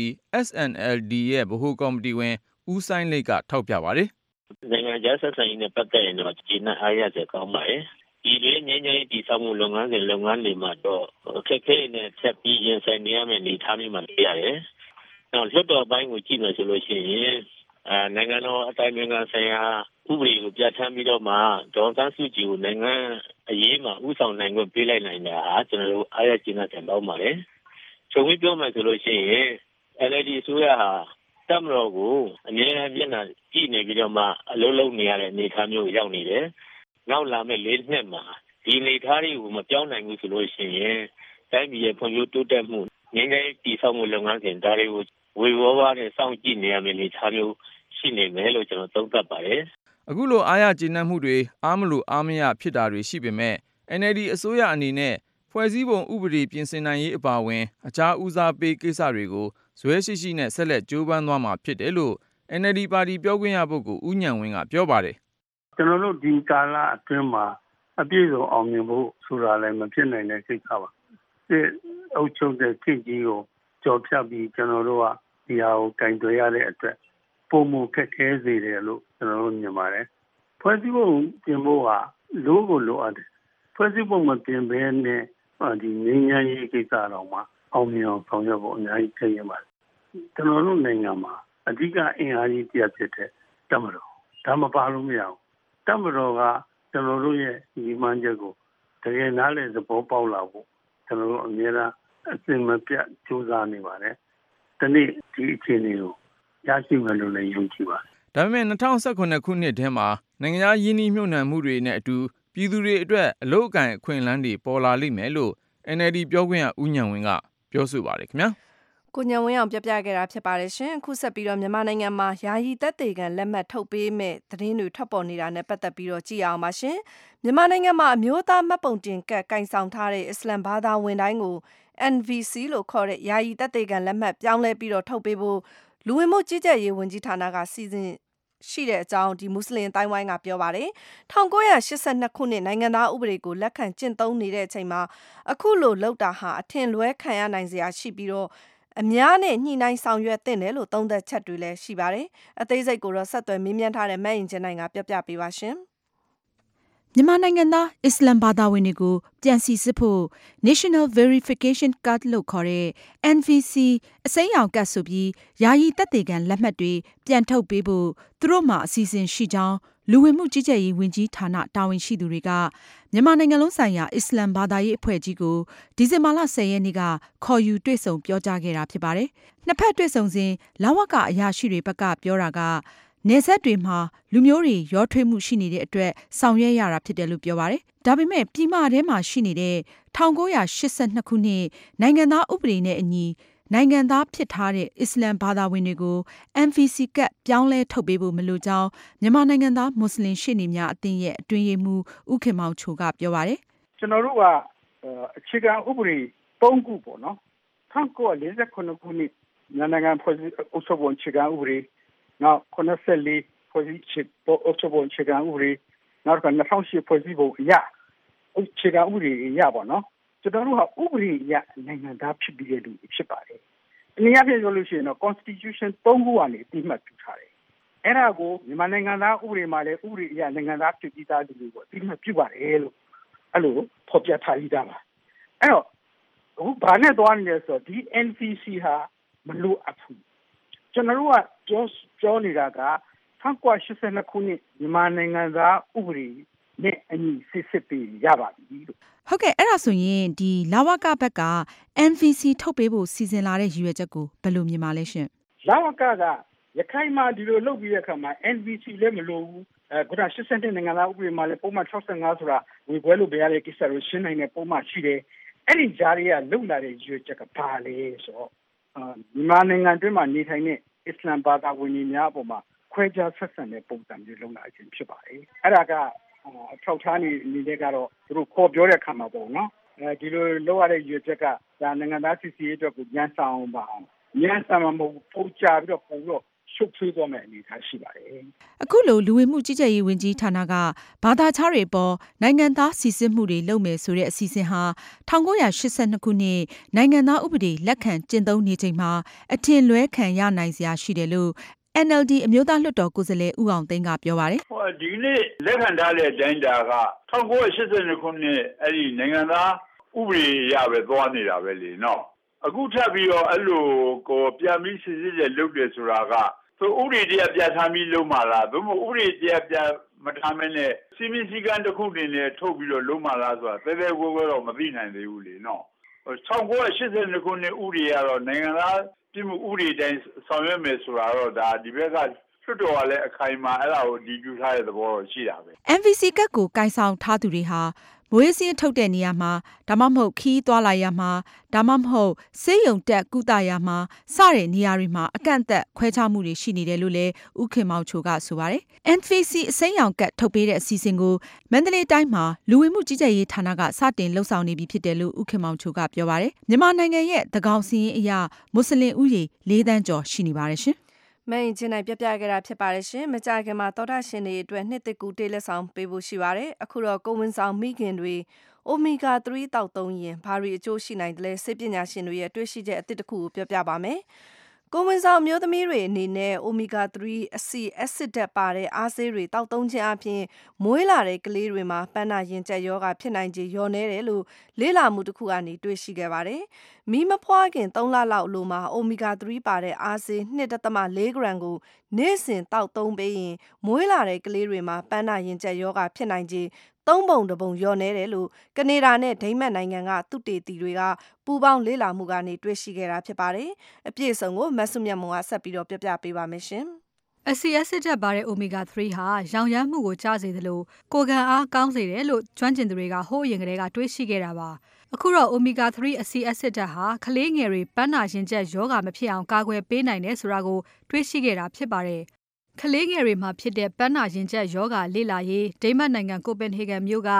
SNLD ရဲ့ဗဟိုကော်မတီဝင်ဦးစိုင်းလိတ်ကထောက်ပြပါတယ်။နိုင်ငံခြားဆက်ဆံရေးနဲ့ပတ်သက်ရင်တော့ကျေနပ်အားရစရာကောင်းပါတယ်။ဒီလိုငြိမ်းချမ်းရေးတည်ဆောက်မှုလုပ်ငန်းစဉ်လုပ်ငန်းတွေမှာတော့အခက်အခဲနဲ့ဆက်ပြီးရင်ဆိုင်နေရမယ့်အနေအထားမျိုးမှတွေ့ရတယ်။နောက်လွှတ်တော်ပိုင်းကိုကြည့်မယ်ဆိုလို့ရှိရင်နိုင်ငံတော်အတိုင်းအမြံဆိုင်ရာဥပဒေကိုပြဋ္ဌာန်းပြီးတော့မှဒေါ်စန်းစုကြည်ကိုနိုင်ငံအရေးမှာဥဆောင်နိုင်ခွင့်ပေးလိုက်နိုင်တာဟာကျွန်တော်တို့အားရကျေနပ်တယ်တော့ပါတယ်။ချုပ်ပြီးပြောမယ်ဆိုလို့ရှိရင် NLD အစိုးရဟာတပ်မတော်ကိုအမြဲတမ်းမျက်နှာကြည့်နေပြီးတော့မှအလုံးလုံးနေရတဲ့အနေအထားမျိုးရောက်နေတယ်။နောက်လာမယ့်၄နှစ်မှာဒီအနေအထားတွေကိုမပြောင်းနိုင်ဘူးဆိုလို့ရှိရင်တိုင်းပြည်ရဲ့ဖွံ့ဖြိုးတိုးတက်မှုငြိမ်းချမ်းရေးတည်ဆောက်မှုလုပ်ငန်းစဉ်ဒါတွေကိုဝေဝါးနဲ့စောင့်ကြည့်နေရမယ့်အနေအထားမျိုးရှိနေမယ်လို့ကျွန်တော်သုံးသပ်ပါတယ်။အခုလိုအားရကျေနပ်မှုတွေအားမလို့အားမရဖြစ်တာတွေရှိပေမဲ့ NLD အစိုးရအနေနဲ့ဖွဲ့စည်းပုံဥပဒေပြင်ဆင်နိုင်ရေးအပါအဝင်အခြားဦးစားပေးကိစ္စတွေကိုဇွဲရှိရှိနဲ့ဆက်လက်ကြိုးပမ်းသွားမှာဖြစ်တယ်လို့ NLD ပါတီပြောခွင့်ရပုဂ္ဂိုလ်ဦးဉာဏ်ဝင်းကပြောပါတယ်။ကျွန်တော်တို့ဒီကာလအတွင်းမှာအပြည့်စုံအောင်မြင်ဖို့ဆိုတာလည်းမဖြစ်နိုင်တဲ့ကိစ္စပါ။ဒီအုပ်ချုပ်တဲ့ခေတ်ကြီးကိုကြော်ဖြတ်ပြီးကျွန်တော်တို့ကဒီဟာကိုကင်တွယ်ရတဲ့အတွက်ပုံမခက်ခဲစေတယ်လို့ကျွန်တော်တို့မြင်ပါတယ်။ဖွဲ့စည်းပုံပြင်ဖို့ကလိုကိုလိုအပ်တယ်။ဖွဲ့စည်းပုံမပြင်ဘဲနဲ့ဒီငြိမ်းချမ်းရေးကိစ္စတော့မှအောင်မြင်အောင်ဆောင်ရွက်ဖို့အများကြီးခက်ရပါတယ်။ကျွန်တော်တို့နိုင်ငံမှာအဓိကအင်အားကြီးတရားဖြစ်တဲ့တပ်မတော်ဒါမပါလို့မရဘူး။တပ်မတော်ကကျွန်တော်တို့ရဲ့ဒီမှန်းချက်ကိုတကယ်နားလည်သဘောပေါက်လာဖို့ကျွန်တော်တို့အများအားအစင်မပြတ်ကြိုးစားနေပါတယ်။ဒီနေ့ဒီအခြေအနေကိုရရှိမယ်လို့လည်းယုံကြည်ပါတယ်။ဒါပေမဲ့2019ခုနှစ်ထဲမှာနိုင်ငံခြားယင်းနှိမ့်မြုပ်နှံမှုတွေနဲ့အတူပြည်သူတွေအတွက်အလုပ်အကိုင်အခွင့်အလမ်းတွေပေါ်လာလိမ့်မယ်လို့ NLD ပြောခွင့်ရဦးဉာဏ်ဝင်းကပြောဆိုပါတယ်ခင်ဗျာ။ကိုဉာဏ်ဝင်းအောင်ပြပြခဲ့တာဖြစ်ပါတယ်ရှင်။အခုဆက်ပြီးတော့မြန်မာနိုင်ငံမှာယာယီသက်သေခံလက်မှတ်ထုတ်ပေးမဲ့သတင်းတွေထွက်ပေါ်နေတာနဲ့ပတ်သက်ပြီးတော့ကြည့်အောင်ပါရှင်။မြန်မာနိုင်ငံမှာအမျိုးသားမှတ်ပုံတင်ကတ်ကင်ဆောင်ထားတဲ့အစ္စလမ်ဘာသာဝင်တိုင်းကို NVC လို့ခေါ်တဲ့ယာယီသက်သေခံလက်မှတ်ပြောင်းလဲပြီးတော့ထုတ်ပေးဖို့လူဝင်မှုကြီးကြပ်ရေးဝန်ကြီးဌာနကစီစဉ်ရှိတဲ့အကြောင်းဒီမွတ်စလင်တိုင်းဝိုင်းကပြောပါတယ်1982ခုနှစ်နိုင်ငံသားဥပဒေကိုလက်ခံကျင့်သုံးနေတဲ့အချိန်မှာအခုလိုလောက်တာဟာအထင်လွဲခံရနိုင်စရာရှိပြီးတော့အများနဲ့ညှိနှိုင်းဆောင်ရွက်သင့်တယ်လို့သုံးသပ်ချက်တွေလည်းရှိပါတယ်အသေးစိတ်ကိုတော့ဆက်သွယ်မေးမြန်းထားတဲ့မတ်ရင်ကျင်းနိုင်ကပြပြပေးပါရှင်မြန်မာနိုင်ငံသားအစ္စလမ်ဘာသာဝင်တွေကိုပြန်စီစစ်ဖို့ National Verification Card လို့ခေါ်တဲ့ NVC အစိမ်းရောင်ကတ်ဆိုပြီးယာယီသက်သေခံလက်မှတ်တွေပြန်ထုတ်ပေးဖို့သူတို့မှအစီအစဉ်ရှိကြောင်းလူဝင်မှုကြီးကြပ်ရေးဝန်ကြီးဌာနတာဝန်ရှိသူတွေကမြန်မာနိုင်ငံလုံးဆိုင်ရာအစ္စလမ်ဘာသာရေးအဖွဲ့ကြီးကိုဒီဇင်ဘာလ10ရက်နေ့ကခေါ်ယူတွေ့ဆုံပြောကြားခဲ့တာဖြစ်ပါတယ်။နှစ်ဖက်တွေ့ဆုံစဉ်လဝကအရာရှိတွေဘက်ကပြောတာကနယ်စပ်တွေမှာလူမျိုးတွေရောထွေးမှုရှိနေတဲ့အတွက်ဆောင်ရွက်ရတာဖြစ်တယ်လို့ပြောပါတယ်။ဒါပေမဲ့ပြည်မထဲမှာရှိနေတဲ့1982ခုနှစ်နိုင်ငံသားဥပဒေနဲ့အညီနိုင်ငံသားဖြစ်ထားတဲ့အစ္စလမ်ဘာသာဝင်တွေကို NVC ကတ်ပြောင်းလဲထုတ်ပေးဖို့မလိုကြောင်းမြန်မာနိုင်ငံသားမွတ်စလင်ရှေ့နေများအသင်းရဲ့အတွင်းရေးမှူးဦးခင်မောင်ချိုကပြောပါတယ်။ကျွန်တော်တို့ကအခြေခံဥပဒေ3ခုပေါ့နော်။1948ခုနှစ်နိုင်ငံဖွဲ့စည်းအုပ်ချုပ်ပုံအခြေခံဥပဒေနောက်84ဖွဲ့စည်းအုပ်ချုပ်ပုံအခြေခံဥပဒေနောက်က2008ဖွဲ့စည်းပုံအရအခြေခံဥပဒေအရပေါ့နော်ကျွန်တော်တို့ဟာဥပဒေအရနိုင်ငံသားဖြစ်ပြီးတဲ့လူဖြစ်ပါတယ်။အနည်းအားဖြင့်ပြောလို့ရှိရင်တော့ Constitution 3ခုကနေအတိအမှတ်ပြုထားတယ်။အဲ့ဒါကိုမြန်မာနိုင်ငံသားဥပဒေမှာလည်းဥပဒေအရနိုင်ငံသားဖြစ်ပြီးသားသူတွေကိုအသိအမှတ်ပြုပါတယ်လို့အဲ့လိုဖော်ပြထားပြီးသားပါအဲ့တော့အခုဘာနဲ့သွားနေလဲဆိုတော့ဒီ NVC ဟာမလိုအပ်ဘူးကျွန်တော်တို့ကပြောနေတာက1982ခုနှစ်မြန်မာနိုင်ငံသားဥပဒေနဲ့အညီစစ်ပြီးရပါပြီလို့ဟုတ်ကဲ့အဲ့ဒါဆိုရင်ဒီလဝကဘက်က NVC ထုတ်ပေးဖို့စီစဉ်လာတဲ့ရည်ရွယ်ချက်ကိုဘယ်လိုမြင်ပါလဲရှင်လဝကရခိုင်မှာဒီလိုလုပ်ပြီးတဲ့အခါမှာ NVC လည်းမလိုဘူးခုန82နိုင်ငံသားဥပဒေမှာလည်းပုံမှန်65ဆိုတာဝေပွဲလို့ပြရတဲ့ကိစ္စကိုရှင်းနိုင်တဲ့ပုံမှန်ရှိတယ်အဲ့ဒီဂျာရီကလုံလာတဲ့ရည်ရွယ်ချက်ကဘာလဲဆိုတော့မြန်မာနိုင်ငံတွင်းမှာနေထိုင်တဲ့အစ္စလမ်ဘာသာဝင်တွေများအပေါ်မှာခွဲခြားဆက်ဆံတဲ့ပုံစံမျိုးလုံလာခြင်းဖြစ်ပါတယ်အဲ့ဒါကအထောက်ထားနေတဲ့ကတော့သူတို့ခေါ်ပြောတဲ့အခါမှာပေါ့နော်ဒီလိုလောက်ရတဲ့ရည်ရွယ်ချက်ကဒါနိုင်ငံသားစစ်စီအတွက်ကိုညှဉ်းဆန်အောင်ပါညှဉ်းဆန်မှာမဟုတ်ပုံချပြီးတော့ပုံတော့ရှုပ်ထွေးသွားမယ့်အနေအထားရှိပါတယ်အခုလိုလူဝင်မှုကြီးကြပ်ရေးဝန်ကြီးဌာနကဘာသာခြားတွေပေါ်နိုင်ငံသားစီစစ်မှုတွေလုပ်မယ်ဆိုတဲ့အစီအစဉ်ဟာ1982ခုနှစ်နိုင်ငံသားဥပဒေလက်ခံကျင့်သုံးနေချိန်မှာအထင်လွဲခံရနိုင်စရာရှိတယ်လို့NLD အမျိုးသားလွှတ်တော်ကိုယ်စားလှယ်ဦးအောင်သိန်းကပြောပါတယ်။ဒီနေ့လက်ခံထားတဲ့အတိုင်းဒါက1982ခုနှစ်အဲ့ဒီနိုင်ငံသားဥပဒေရပဲသွားနေတာပဲလေနော်။အခုထပ်ပြီးတော့အဲ့လိုကိုပြန်ပြီးစစ်စစ်တဲ့လုပ်တယ်ဆိုတာကသူဥပဒေတရားပြဋ္ဌာန်းပြီးလုပ်မှလားသို့မဟုတ်ဥပဒေတရားပြမထားမနဲ့စီမင်းစည်းကမ်းတစ်ခုတင်နဲ့ထုတ်ပြီးတော့လုပ်မှလားဆိုတာတဲတဲကွဲကွဲတော့မသိနိုင်သေးဘူးလေနော်။1982ခုနှစ်ဥပဒေကတော့နိုင်ငံသားပြည်မှုဥပဒေတိုင်းဆောင်ရွက်မယ်ဆိုတာတော့ဒါဒီဘက်ကလွှတ်တော်ကလည်းအခိုင်အမာအဲ့ဒါကိုဒီကျူထားတဲ့သဘောတော့ရှိတာပဲ MVC ကတ်ကိုကိုင်ဆောင်ထားသူတွေဟာမွေးစင်းထုတ်တဲ့နေရာမှာဒါမှမဟုတ်ခီးသွားလာရမှာဒါမှမဟုတ်ဆေးရုံတက်ကုသရမှာစတဲ့နေရာတွေမှာအကန့်အသတ်ခွဲခြားမှုတွေရှိနေတယ်လို့လည်းဦးခင်မောင်ချိုကဆိုပါတယ် NVC အစိမ်းရောင်ကတ်ထုတ်ပေးတဲ့အစီအစဉ်ကိုမန္တလေးတိုင်းမှာလူဝင်မှုကြီးကြပ်ရေးဌာနကစတင်လှုပ်ဆောင်နေပြီဖြစ်တယ်လို့ဦးခင်မောင်ချိုကပြောပါတယ်မြန်မာနိုင်ငံရဲ့သကောင်စီရင်အရာမွတ်စလင်ဥယေ4 သန်းကျော်ရှိနေပါတယ်ရှင်မင်းချင်းနိုင်ပြပြခဲ့တာဖြစ်ပါတယ်ရှင်မကြခင်မှာသောတာရှင်တွေအတွက်နှစ်သက်ကူတေးလက်ဆောင်ပေးဖို့ရှိပါတယ်အခုတော့ကိုဝင်ဆောင်မိခင်တွေအိုမီဂါ3တောက်သုံးရင်ဘာတွေအကျိုးရှိနိုင်တယ်လဲစိတ်ပညာရှင်တွေရဲ့တွေ့ရှိချက်အသစ်တစ်ခုကိုပြောပြပါမယ်ကိုဝင်ဆောင်မျိုးသမီးတွေအနေနဲ့အိုမီဂါ3အဆစ်ဓာတ်ပါတဲ့အားဆေးတွေတောက်သုံးခြင်းအပြင်မွေးလာတဲ့ကလေးတွေမှာပန်းနာရင်ကျက်ရောဂါဖြစ်နိုင်ခြေလျော့နေတယ်လို့လေ့လာမှုတစ်ခုကနေတွေ့ရှိခဲ့ပါတယ်။မီးမဖွားခင်3လလောက်လိုမှာအိုမီဂါ3ပါတဲ့အားဆေး 2.4 ဂရမ်ကိုနေ့စဉ်တောက်သုံးပေးရင်မွေးလာတဲ့ကလေးတွေမှာပန်းနာရင်ကျက်ရောဂါဖြစ်နိုင်ခြေ3 ပုံတစ်ပုံလျော့နေတယ်လို့ကနေဒါနဲ့ဒိန်းမတ်နိုင်ငံကသုတေသီတွေကပူးပေါင်းလေ့လာမှုကနေတွေ့ရှိခဲ့တာဖြစ်ပါတယ်။အပြည့်အစုံကိုမဆုမြတ်မွန်ကဆက်ပြီးတော့ပြပြပေးပါမယ်ရှင်။အဆီအက်ဆစ်ဓာတ်ပါတဲ့ Omega 3ဟာရောင်ရမ်းမှုကိုကျစေသလိုကိုယ်ခံအားကောင်းစေတယ်လို့ကျွမ်းကျင်သူတွေကဟိုးအရင်ကတည်းကတွေးရှိခဲ့တာပါ။အခုတော့ Omega 3အဆီအက်ဆစ်ဓာတ်ဟာကလေးငယ်တွေပန်းနာရင်ကျက်ရောဂါမဖြစ်အောင်ကာကွယ်ပေးနိုင်တယ်ဆိုတာကိုတွေးရှိခဲ့တာဖြစ်ပါတယ်။ကလေးငယ်တွေမှာဖြစ်တဲ့ပန်းနာရင်ကျက်ရောဂါလေ့လာရေးဒိန်းမတ်နိုင်ငံကိုပင်ဟေဂန်မြို့က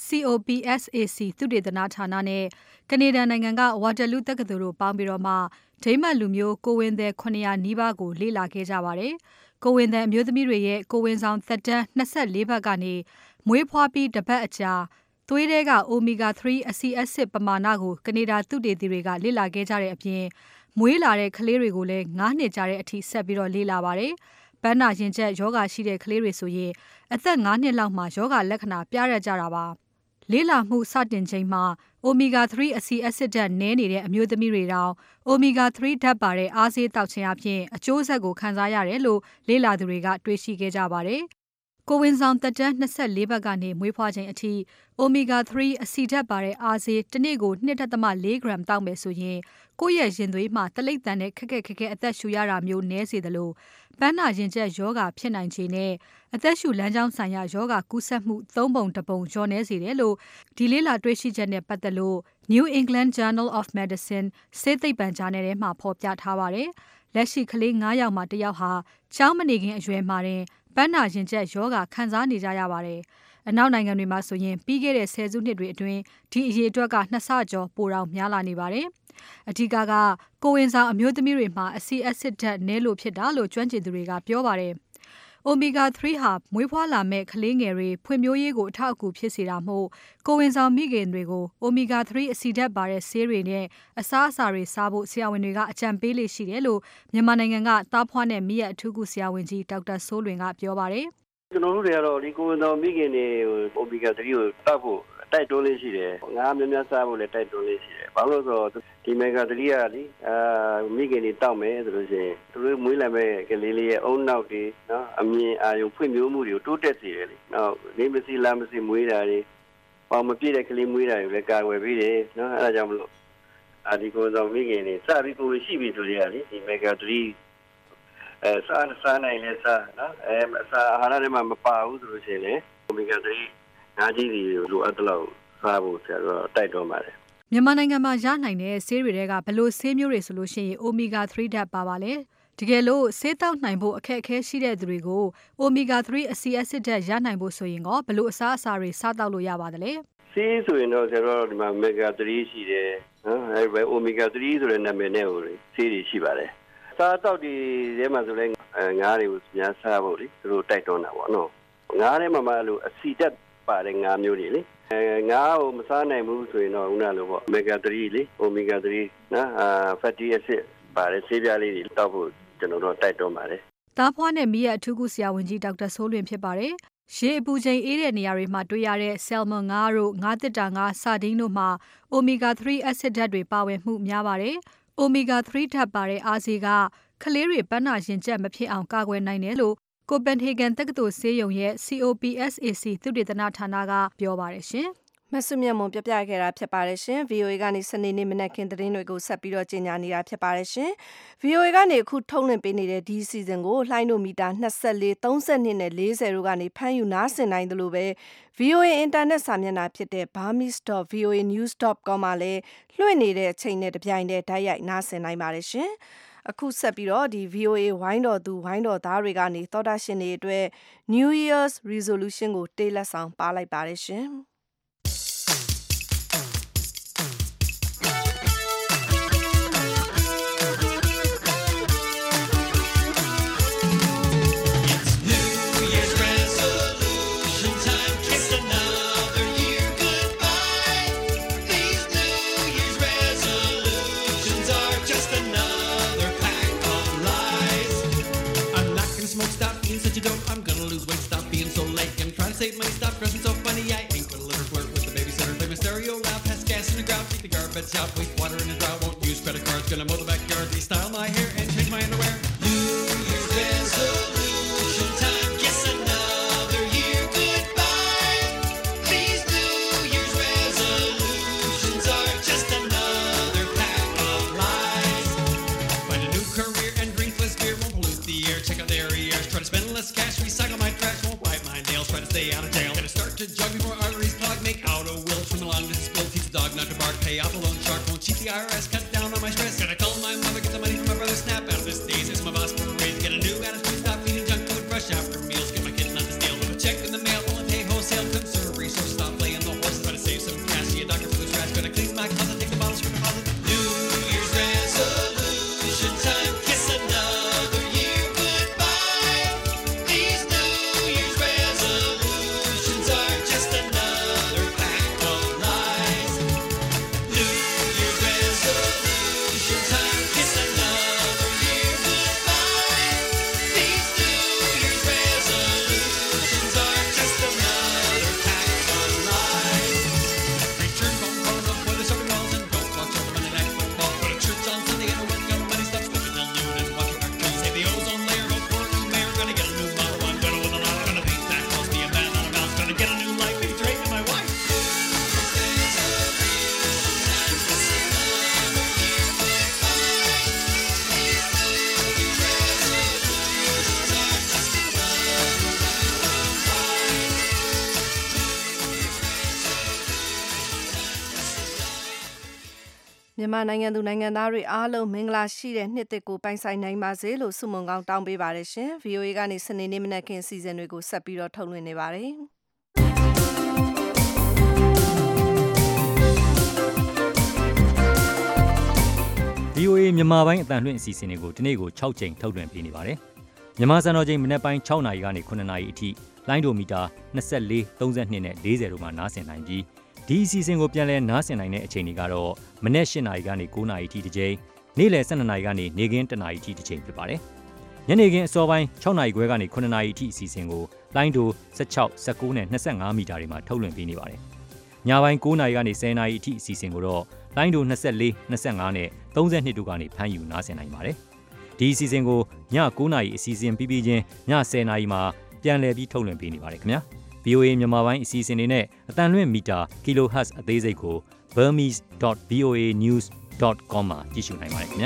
COPSAC သုတေသနဌာနနဲ့ကနေဒါနိုင်ငံကဝါတာလူးတက္ကသိုလ်တို့ပေါင်းပြီးတော့မှဒိန်းမတ်လူမျိုးကိုဝင်သည်900နီးပါးကိုလေ့လာခဲ့ကြပါတယ်။ကိုဝင်သည်အမျိုးသမီးတွေရဲ့ကိုဝင်ဆောင်သက်တမ်း24ဘတ်ကနေမွေးဖွားပြီးတစ်ပတ်အကြာသွေးထဲက Omega 3အဆီအက်ဆစ်ပမာဏကိုကနေဒါသုတေသီတွေကလေ့လာခဲ့ကြတဲ့အပြင်မွေးလာတဲ့ကလေးတွေကိုလည်း9နှစ်ကြာတဲ့အထိဆက်ပြီးတော့လေ့လာပါတယ်။ပန်းနာရင်ကျက်ယောဂါရှိတဲ့ကလေးတွေဆိုရင်အသက်9နှစ်လောက်မှာယောဂါလက္ခဏာပြရကြတာပါလေ့လာမှုစတင်ချိန်မှာ Omega 3အဆီအက်ဆစ်ဓာတ်နည်းနေတဲ့အမျိုးသမီးတွေတောင် Omega 3ဓာတ်ပါတဲ့အားဆေးတောက်ခြင်းအပြင်အကျိုးဆက်ကိုခံစားရတယ်လို့လေ့လာသူတွေကတွေးရှိခဲ့ကြပါတယ်ကိုဝင်ဆောင်သက်တမ်း24ဘတ်ကနေမွေးဖွားချိန်အထိ Omega 3အဆီဓာတ်ပါတဲ့အားဆေးတစ်နေ့ကို 2.4 ဂရမ်တောက်မယ်ဆိုရင်ကိုယ့်ရဲ့ရင်သွေးမှာတလိပ်တန်နဲ့ခက်ခက်အသက်ရှူရတာမျိုးနည်းစေသလိုပန်းနာရင်ကျက်ယောဂါဖြစ်နိုင်ခြေနဲ့အသက်ရှူလမ်းကြောင်းဆိုင်ရာယောဂါကူးစက်မှု3 ပုံ1ပုံလျော့နေစေတယ်လို့ဒီလေးလာတွေ့ရှိချက်နဲ့ပတ်သက်လို့ New England Journal of Medicine ဆေးသိပ္ပံဂျာနယ်ထဲမှာဖော်ပြထားပါတယ်။လက်ရှိကလေး9ယောက်မှာ1ယောက်ဟာကျောင်းမနေခင်အရွယ်မှာတင်ပန်းနာရင်ကျက်ယောဂါခံစားနေကြရပါတယ်။အနောက်နိုင်ငံတွေမှာဆိုရင်ပြီးခဲ့တဲ့10စုနှစ်တွေအတွင်းဒီအရေအတွက်က2ဆကျော်ပိုတောင်များလာနေပါတယ်။အဓိကကိုဝင်ဆောင်အမျိုးသမီးတွေမှာအဆီအက်ဆစ်ဓာတ်နည်းလို့ဖြစ်တာလို့ကျွမ်းကျင်သူတွေကပြောပါတယ်။ Omega 3 ဟာမွေးဖွားလာမဲ့ကလေးငယ်တွေဖွံ့ဖြိုးရေးကိုအထောက်အကူဖြစ်စေတာမို့ကိုဝင်ဆောင်မိခင်တွေကို Omega 3 အဆီဓာတ်ပါတဲ့ဆေးတွေနဲ့အစားအစာတွေစားဖို့ဆရာဝန်တွေကအကြံပေးလေ့ရှိတယ်လို့မြန်မာနိုင်ငံကသားဖွားနဲ့မိရအထူးကုဆရာဝန်ကြီးဒေါက်တာစိုးလွင်ကပြောပါတယ်ကျွန်တော်တို့တွေကတော့ဒီကိုဝင်ဆောင်မိခင်တွေ Omega 3ကိုတောက်ဖို့တိုက်တွန်းလေးရှိတယ်ငါးများများစားဖို့လည်းတိုက်တွန်းလေးရှိတယ်ဘာလို့လဲဆိုတော့ဒီ Omega 3ကလေမိခင်တွေတောက်မယ်ဆိုလို့ရှိရင်သူတို့မွေးလာမဲ့ကလေးလေးရဲ့အုံနောက်တွေနော်အမြင်အာရုံဖွံ့ဖြိုးမှုတွေကိုတိုးတက်စေတယ်လေနော်နေမစီလာမစီမွေးတာတွေပေါမပြည့်တဲ့ကလေးမွေးတာတွေလည်းကာကွယ်ပေးတယ်နော်အဲဒါကြောင့်မလို့ဒီကိုဝင်ဆောင်မိခင်တွေစပြီးကိုရှိပြီဆိုရင်လေဒီ Omega 3စားနိုင်လဲစားနော်အစာအာဟာရတွေမှာမပါဘူးဆိုလို့ရှိရင်လေ Omega 3ငါးကြီးတွေလိုအပ်တဲ့လောက်စားဖို့ဆရာတို့တိုက်တွန်းပါတယ်မြန်မာနိုင်ငံမှာရနိုင်တဲ့ဆေးတွေကဘလို့ဆေးမျိုးတွေဆိုလို့ရှိရင် Omega 3ဓာတ်ပါပါလေတကယ်လို့ဆေးတောက်နိုင်ဖို့အခက်အခဲရှိတဲ့သူတွေကို Omega 3 အဆီအက်ဆစ်ဓာတ်ရနိုင်ဖို့ဆိုရင်ဘလို့အစားအစာတွေစားတောက်လို့ရပါသလဲဆေးဆိုရင်တော့ဆရာတို့ဒီမှာ Omega 3ရှိတယ်နော်အဲဒီ Omega 3ဆိုတဲ့နာမည်နဲ့ဟိုဆေးတွေရှိပါတယ်စားတောက်တွေထဲမှာဆိုလဲငါးတွေကိုများစားဖို့လေသူတို့တိုက်တွန်းတာပေါ့နော်ငါးထဲမှာမှလို့အဆီဓာတ်ပါတယ်ငါးမျိုးတွေလေငါးကိုမစားနိုင်ဘူးဆိုရင်တော့ခုနလိုပေါ့ Omega 3လေ Omega 3နော်fatty acid ပါတယ်ဆေးပြားလေးတွေတောက်ဖို့ကျွန်တော်တို့တိုက်တွန်းပါတယ်သားဖွားနဲ့မိရအထူးကုဆရာဝန်ကြီးဒေါက်တာစိုးလွင်ဖြစ်ပါတယ်ရေအပူချိန်အေးတဲ့နေရာတွေမှာတွေ့ရတဲ့ဆယ်လ်မွန်ငါးတို့ငါးသတ္တာငါးစာဒင်းတို့မှာ Omega 3 acid ဓာတ်တွေပါဝင်မှုများပါတယ်။ Omega 3 ဓာတ်ပါတဲ့အားဆေးကကလေးတွေပန်းနာရင်ကျက်မဖြစ်အောင်ကာကွယ်နိုင်တယ်လို့ကိုပန်ဟေဂန်တက္ကသိုလ်ဆေးရုံရဲ့ COPSAC သုတေသနဌာနကပြောပါတယ်ရှင်မဆုမြတ်မွန်ပြပြခဲ့တာဖြစ်ပါတယ်ရှင် VOA ကနေစနေနေ့မနက်ခင်းသတင်းတွေကိုဆက်ပြီးတော့ကြီးညာနေတာဖြစ်ပါတယ်ရှင် VOA ကနေအခုထုတ်လွှင့်ပေးနေတဲ့ဒီစီဇန်ကိုလှိုင်းဒိုမီတာ24 32နဲ့40တို့ကနေဖမ်းယူနားဆင်နိုင်တယ်လို့ပဲ VOA အင်တာနက်စာမျက်နှာဖြစ်တဲ့ burmese.voanews.com မှာလည်းလွှင့်နေတဲ့အချိန်နဲ့တပြိုင်တည်းဓာတ်ရိုက်နားဆင်နိုင်ပါတယ်ရှင်အခုဆက်ပြီးတော့ဒီ VOA ဝိုင်းတော်သူဝိုင်းတော်သားတွေကနေသောတာရှင်တွေအတွက် New Year's Resolution ကိုတေးလက်ဆောင်ပါလိုက်ပါတယ်ရှင် Save money, stop dressing so funny. I ain't gonna live or flirt with the babysitter. Play my stereo loud, pass gas in the ground, take the garbage out, waste water in the drought. Won't use credit cards, gonna mow the backyard, restyle my hair and change my underwear. New Year's resolution time, yes another year goodbye. These New Year's resolutions are just another pack of lies. Find a new career and drink less beer, won't pollute the air. Check out the areas, try to spend less cash, recycle my trash, won't bite my nails, try to stay out of jail. Gonna start to jog before arteries clog, make out a will, trim the lawn with a spill, teach the dog not to bark, pay off a loan shark, won't cheat the IRS, cut down on my stress. Gonna call my mother, get the money from my brother, snap out of this days, it's my boss for a raise, get a new attitude, stop eating junk food, brush after meals, get my kid not to steal, with a check in the mail, won't pay wholesale, conserve resource, stop playing the horse, try to save some cash, see a doctor for the trash, gonna clean my closet, take the bottles from the closet. New Year's resolution time, kiss another year goodbye. These New Year's resolutions are just another pack of lies. New Year's resolution time, kiss another year goodbye. These New Year's resolutions are just another pack of lies. Return phone calls up for the shopping malls and don't watch all the Monday Night Football. Go to church on Sunday and work on money, stop sleeping till noon and watching cartoons. Hey, the ozone layer, go for a new mayor, gonna get a new Model 1, gonna win the lotto, gonna paint that house, be a man on a mouse, gonna get a new life, maybe Drake and my wife. မြန်မာနိုင်ငံသူနိုင်ငံသားတွေအားလုံးမင်္ဂလာရှိတဲ့နှစ်သစ်ကိုပိုင်ဆိုင်နိုင်ပါစေလို့ဆုမွန်ကောင်းတောင်းပေးပါတယ်ရှင် VOA ကနေစနေနေ့မနက်ခင်းအစီအစဉ်တွေကိုဆက်ပြီးတော့ထုတ်လွှင့်နေပါတယ် VOA မြန်မာပိုင်းအတန်လွှင့်အစီအစဉ်တွေကိုဒီနေ့ကို6ချိန်ထုတ်လွှင့်ပေးနေပါတယ်မြန်မာစံတော်ချိန်မနက်ပိုင်း6နာရီကနေ9နာရီအထိလိုင်းဒိုမီတာ24 32နဲ့40တို့မှာနားဆင်နိုင်ပြီးဒီအစီအစဉ်ကိုပြန်လည်နားဆင်နိုင်တဲ့အချိန်တွေကတော့မနက်8နာရီကနေ9နာရီအထိတစ်ချိန်နေ့လယ်12နာရီကနေနေ့ခင်း1နာရီအထိတစ်ချိန်ဖြစ်ပါတယ်ညနေခင်းအစောပိုင်း6နာရီခွဲကနေ9နာရီအထိအစီအစဉ်ကိုလိုင်းဒို16 19နဲ့25မီတာတွေမှာထုတ်လွှင့်ပေးနေပါတယ်ညပိုင်း9နာရီကနေ10နာရီအထိအစီအစဉ်ကိုတော့လိုင်းဒို24 25နဲ့32တို့ကနေဖမ်းယူနားဆင်နိုင်ပါတယ်ဒီအစီအစဉ်ကိုည9နာရီအစီအစဉ်ပြီးပြီးချင်းည10နာရီမှာပြန်လည်ပြီးထုတ်လွှင့်ပေးနေပါတယ်ခင်ဗျာ VOA မြန်မာပိုင်းအစီအစဉ်တွေနဲ့အတန်လွင့်မီတာ kHz အသေးစိတ်ကို burmese.voanews.com မှာကြည့်ရှုနိုင်ပါတယ်ခင်ဗျာ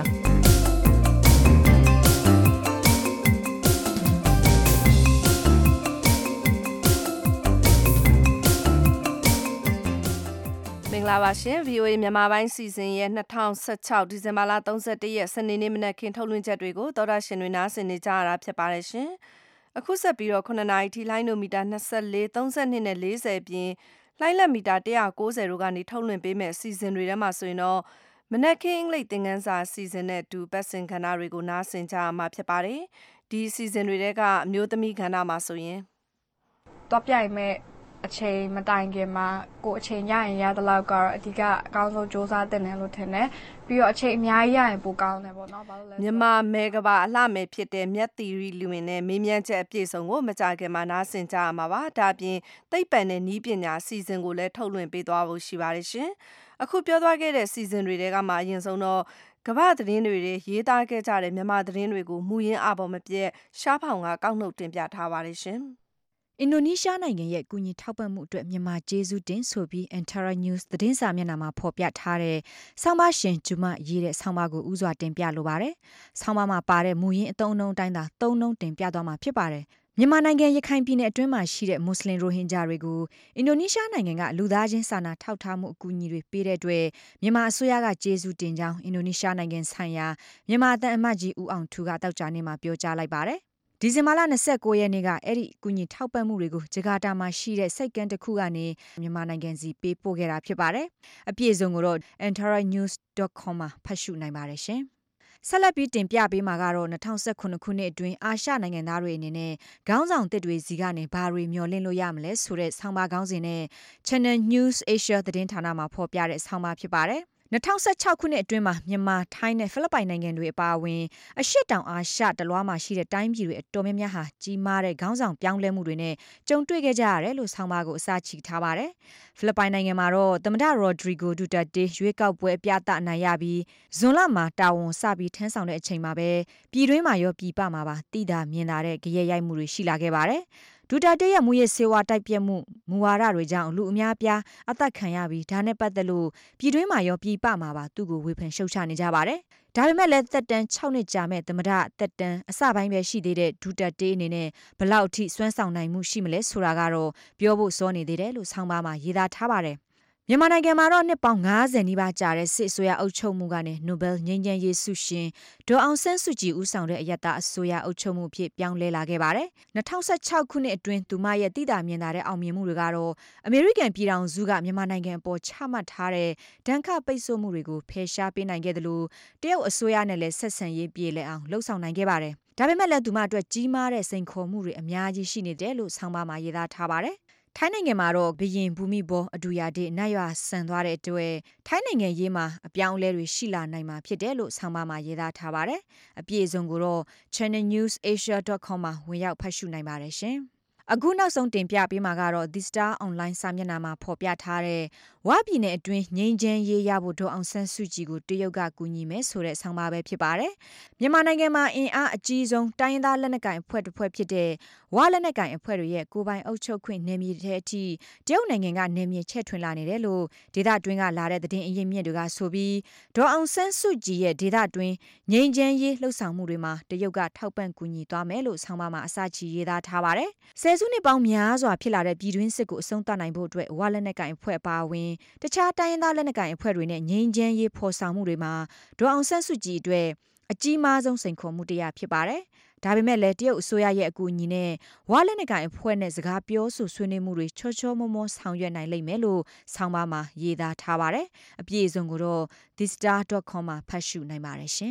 မင်္ဂလာပါရှင် VOA မြန်မာပိုင်းစီစဉ်ရဲ့2016ဒီဇင်ဘာလ31ရက်စနေနေ့မနက်ခင်းထုတ်လွှင့်ချက်တွေကိုသောတာရှင်တွေနားဆင်နေကြရတာဖြစ်ပါတယ်ရှင်အခုဆက်ပြီးတော့9နာရီထိလိုင်းနိုမီတာ24 32နဲ့40ပြင်လိုင်းလက်မီတာ190တို့ကနေထုတ်လွှင့်ပေးမဲ့အစီအစဉ်တွေထဲမှာဆိုရင်တော့မနက်ခင်းအင်္ဂလိပ်သင်ခန်းစာအစီအစဉ်နဲ့တူပတ်စင်ကဏ္ဍတွေကိုနားဆင်ကြရမှာဖြစ်ပါတယ်ဒီအစီအစဉ်တွေထဲကအမျိုးသမီးကဏ္ဍမှာဆိုရင်တော့ပြိုင်မဲ့အချိန်မတိုင်ခင်မှာကိုအချိန်ရရင်ရတဲ့လောက်ကတော့အဓိကအကောင်းဆုံးစ조사တင်တယ်လို့ထင်တယ်ပြီးတော့အချိန်အများကြီးရရင်ပိုကောင်းတယ်ပေါ့နော်ဘာလို့လဲမြန်မာမဲကဘာအလှမယ်ဖြစ်တဲ့မြတ်တီရီလူဝင်နဲ့မေးမြန်းချက်အပြည့်စုံကိုမကြခင်မှာနားဆင်ကြရမှာပါဒါအပြင်သိပ္ပံနဲ့နည်းပညာအစီအစဉ်ကိုလည်းထုတ်လွှင့်ပေးသွားဖို့ရှိပါတယ်ရှင်အခုပြောသွားခဲ့တဲ့စီစဉ်တွေထဲကမှအရင်ဆုံးတော့ကမ္ဘာသတင်းတွေရေးသားခဲ့ကြတဲ့မြန်မာသတင်းတွေကိုမူရင်းအပေါ်မပြတ်ရှားဖောင်ကကောက်နှုတ်တင်ပြထားပါတယ်ရှင်အင်ဒိုနီးရှားနိုင်ငံရဲ့ကူညီထောက်ပံ့မှုအတွက်မြန်မာကျေးဇူးတင်ဆိုပြီး Antara News သတင်းစာမျက်နှာမှာဖော်ပြထားတဲ့ဆောင်းပါးရှင်ဂျူမရေးတဲ့ဆောင်းပါးကိုဥစွာတင်ပြလိုပါတယ်။ဆောင်းပါးမှာပါတဲ့မူရင်းအသုံးအနှုန်းတိုင်းသာသုံးနှုန်းတင်ပြသွားမှာဖြစ်ပါတယ်။မြန်မာနိုင်ငံရခိုင်ပြည်နယ်အတွင်းမှာရှိတဲ့မွတ်စလင်ရိုဟင်ဂျာတွေကိုအင်ဒိုနီးရှားနိုင်ငံကလူသားချင်းစာနာထောက်ထားမှုအကူအညီတွေပေးတဲ့အတွက်မြန်မာအစိုးရကကျေးဇူးတင်ကြောင်းအင်ဒိုနီးရှားနိုင်ငံဆိုင်ရာမြန်မာအသံအမတ်ကြီးဦးအောင်ထူကတောက်ကြနေမှာပြောကြားလိုက်ပါတယ်။ဒီဇင်ဘာလ29ရက်နေ့ကအဲ့ဒီအကူအညီထောက်ပံ့မှုတွေကိုဂျကာတာမှာရှိတဲ့စိတ်ကမ်းတစ်ခုကနေမြန်မာနိုင်ငံစီပေးပို့ခဲ့တာဖြစ်ပါတယ်။အပြည့်အစုံကိုတော့ antaranews.com မှာဖတ်ရှုနိုင်ပါတယ်ရှင်။ဆက်လက်ပြီးတင်ပြပေးမှာကတော့2019ခုနှစ်အတွင်းအာရှနိုင်ငံသားတွေအနေနဲ့ခေါင်းဆောင်သစ်တွေစီကနေဘာတွေမျှော်လင့်လို့ရမလဲဆိုတဲ့ဆောင်းပါးခေါင်းစဉ်နဲ့ Channel News Asia သတင်းဌာနမှာဖော်ပြတဲ့ဆောင်းပါးဖြစ်ပါတယ်။2016ခုနှစ်အတွင်းမှာမြန်မာထိုင်းနဲ့ဖိလစ်ပိုင်နိုင်ငံတွေအပါအဝင်အရှေ့တောင်အာရှတလွှားမှာရှိတဲ့တိုင်းပြည်တွေအတော်များများဟာကြီးမားတဲ့ခေါင်းဆောင်ပြောင်းလဲမှုတွေနဲ့ကြုံတွေ့ခဲ့ကြရတယ်လို့ဆောင်းပါးကိုအစချီထားပါတယ်။ဖိလစ်ပိုင်နိုင်ငံမှာတော့သမ္မတရိုဒရီဂိုဒူတာတေရွေးကောက်ပွဲအပြသအနိုင်ရပြီးဇွန်လမှာတာဝန်စပြီးထမ်းဆောင်တဲ့အချိန်မှာပဲပြည်တွင်းမှာရောပြည်ပမှာပါတိတာမြင်လာတဲ့ကြရဲရိုက်မှုတွေရှိလာခဲ့ပါတယ်။ဒူတာတေရဲ့မူရစေဝါတိုက်ပြက်မှုမူဝါဒတွေကြောင့်လူအများပြားအသက်ခံရပြီးဒါနဲ့ပတ်သက်လို့ပြည်တွင်းမှာရောပြည်ပမှာပါသူ့ကိုဝေဖန်ရှုတ်ချနေကြပါတယ်။ဒါပေမဲ့လည်းသက်တမ်း6နှစ်ကြာမဲ့သမ္မတသက်တမ်းအစပိုင်းပဲရှိသေးတဲ့ဒူတာတေအနေနဲ့ဘလောက်အထိစွမ်းဆောင်နိုင်မှုရှိမလဲဆိုတာကတော့ပြောဖို့စောနေသေးတယ်လို့ဆောင်းပါးမှာရေးသားထားပါတယ်။မြန်မာနိုင်ငံမှာတော့နှစ်ပေါင်း90နီးပါးကြာတဲ့စစ်အစိုးရအုပ်ချုပ်မှုကနေနိုဘယ်ငြိမ်းချမ်းရေးဆုရှင်ဒေါ်အောင်ဆန်းစုကြည်ဦးဆောင်တဲ့အယက်သားအစိုးရအုပ်ချုပ်မှုဖြစ်ပြောင်းလဲလာခဲ့ပါတယ်။2016ခုနှစ်အတွင်းသူမရဲ့တည်တာမြင်သာတဲ့အောင်မြင်မှုတွေကတော့အမေရိကန်ပြည်ထောင်စုကမြန်မာနိုင်ငံအပေါ်ချမှတ်ထားတဲ့ဒဏ်ခတ်ပိတ်ဆို့မှုတွေကိုဖယ်ရှားပေးနိုင်ခဲ့တယ်လို့တရုတ်အစိုးရနဲ့လည်းဆက်ဆံရေးပြေလည်အောင်လှုံ့ဆော်နိုင်ခဲ့ပါတယ်။ဒါပေမဲ့လည်းသူမအတွက်ကြီးမားတဲ့စိန်ခေါ်မှုတွေအများကြီးရှိနေတယ်လို့ဆောင်းပါးမှာရေးသားထားပါတယ်။ထိုင်းနိုင်ငံမှာတော့ဘရင်ဘူမိဘောအဒူယာဒေနတ်ရွာဆန်သွားတဲ့အတွက်ထိုင်းနိုင်ငံရေးမှာအပြောင်းအလဲတွေရှိလာနိုင်မှာဖြစ်တယ်လို့ဆောင်းပါးမှာရေးသားထားပါတယ်။အပြည့်အစုံကိုတော့ channelnewsasia.com မှာဝင်ရောက်ဖတ်ရှုနိုင်ပါတယ်ရှင်။အခုနောက်ဆုံးတင်ပြပေးမှာကတော့ The Star Online စာမျက်နှာမှာဖော်ပြထားတဲ့ဝါပြည်နယ်အတွင်းငြိမ်းချမ်းရေးရဖို့ဒေါ်အောင်ဆန်းစုကြည်ကိုတရုတ်ကကူညီမယ်ဆိုတဲ့ဆောင်းပါးပဲဖြစ်ပါတယ်။မြန်မာနိုင်ငံမှာအင်အားအကြီးဆုံးတိုင်းရင်းသားလက်နက်ကိုင်အဖွဲ့တစ်ဖွဲ့ဖြစ်တဲ့ဝါလက်နက်ကိုင်အဖွဲ့တွေရဲ့ကိုယ်ပိုင်အုပ်ချုပ်ခွင့်နယ်မြေတဲ့အထိတရုတ်နိုင်ငံကနယ်မြေချဲ့ထွင်လာနေတယ်လို့ဒေသတွင်းကလာတဲ့သတင်းအရင်းမြစ်တွေကဆိုပြီးဒေါ်အောင်ဆန်းစုကြည်ရဲ့ဒေသတွင်းငြိမ်းချမ်းရေးလှုပ်ဆောင်မှုတွေမှာတရုတ်ကထောက်ပံ့ကူညီသွားမယ်လို့ဆောင်းပါးမှာအစချီရေးသားထားပါတယ်။ဆယ်စုနှစ်ပေါင်းများစွာဖြစ်လာတဲ့ပြည်တွင်းစစ်ကိုအဆုံးသတ်နိုင်ဖို့အတွက်ဝါလက်နက်ကိုင်အဖွဲ့ပါဝင်တခြားတိုင်းရင်းသားလက်နက်ကိုင်အဖွဲ့တွေနဲ့ငြိမ်းချမ်းရေးဖော်ဆောင်မှုတွေမှာဒေါ်အောင်ဆန်းစုကြည်အတွက်အကြီးမားဆုံးစိန်ခေါ်မှုတရားဖြစ်ပါတယ်။ဒါပေမဲ့လည်းတရုတ်အစိုးရရဲ့အကူအညီနဲ့ဝါလက်နက်ကိုင်အဖွဲ့နဲ့စကားပြောဆိုဆွေးနွေးမှုတွေချောချောမောမောဆောင်ရွက်နိုင်လိမ့်မယ်လို့ဆောင်းပါးမှာရေးသားထားပါတယ်။အပြည့်အစုံကိုတော့ thestar.com မှာဖတ်ရှုနိုင်ပါတယ်ရှင်။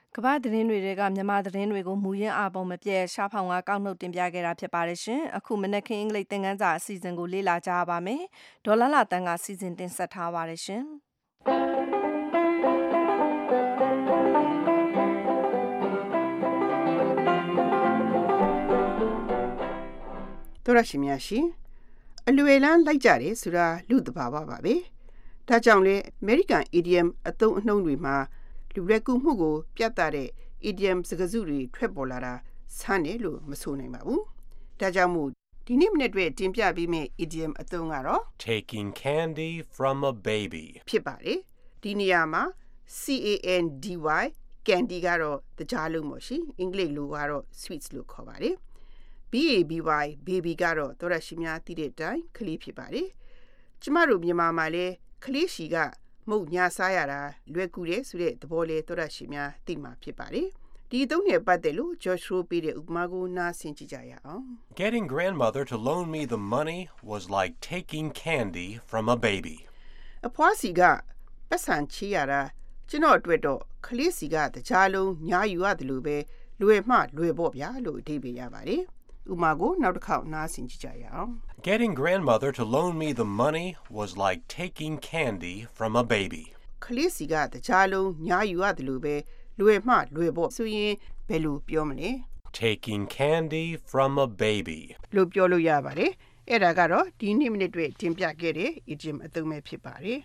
ကမ္ဘာသတင်းတွေကမြန်မာသတင်းတွေကိုမူရင်းအပုံမပြည့်ရှားဖောင်ကကောက်နှုတ်တင်ပြခဲ့တာဖြစ်ပါတယ်ရှင်အခုမနက်ခင်းအင်္ဂလိပ်သင်ခန်းစာအစီအစဉ်ကိုလေ့လာကြရပါမယ်ဒေါ်လာလာတန်းကစီစဉ်တင်ဆက်ထားပါတယ်ရှင်တော်ရရှိများရှင်အလွယ်လန်းလိုက်ကြတယ်ဆိုတာလူတဘာဝပါပဲဒါကြောင့်လေ American idiom အသုံးအနှုန်းတွေမှာလူရက်ကူမှုကိုပြသတဲ့ idiom စကားစုတွေထွက်ပေါ်လာတာဆန်းတယ်လို့မဆိုနိုင်ပါဘူးဒါကြောင့်မို့ဒီနေ့မနေ့တွေ့တင်ပြပေးမယ့် idiom အသုံးကတော့ taking candy from a baby ဖြစ်ပါတယ်ဒီနေရာမှာ candy candy ကတော့တကြားလုံးပေါ့ရှင်အင်္ဂလိပ်လိုကတော့ sweets လို့ခေါ်ပါတယ်baby baby ကတော့တော်ရရှိများသိတဲ့အတိုင်းကလေးဖြစ်ပါတယ်ကျမတို့မြန်မာမှာလည်းကလေးရှိကမုတ်ညာစားရတာလွယ်ကူတယ်ဆိုတဲ့သဘောလေးတော်ရရှိများသိမှာဖြစ်ပါတယ်ဒီအသုံးနဲ့ပတ်သက်လို့ Josh Rowe ပေးတဲ့ဥပမာကိုနားဆင်ကြည့်ကြရအောင် Getting grandmother to loan me the money was like taking candy from a baby အဖွားစီကပတ်စံချေးရတာကျွန်တော်အတွက်တော့ကလေးစီကတကြားလုံးညာယူရတယ်လို့ပဲလွယ်မှလွယ်ပေါ့ဗျာလို့အဓိပ္ပာယ်ရပါတယ်ဥပမာကိုနောက်တစ်ခေါက်နားဆင်ကြည့်ကြရအောင် Getting grandmother to loan me the money was like taking candy from a baby ကလေးစီကတကြားလုံးညာယူရတယ်လို့ပဲလွယ်မှလွယ်ပေါ့ဆိုရင်ဘယ်လိုပြောမလဲ Taking candy from a baby လို့ပြောလို့ရပါတယ်အဲ့ဒါကတော့ဒီနေ့မိနစ်တွေတင်ပြခဲ့တဲ့ idiom အသုံးပဲဖြစ်ပါတယ်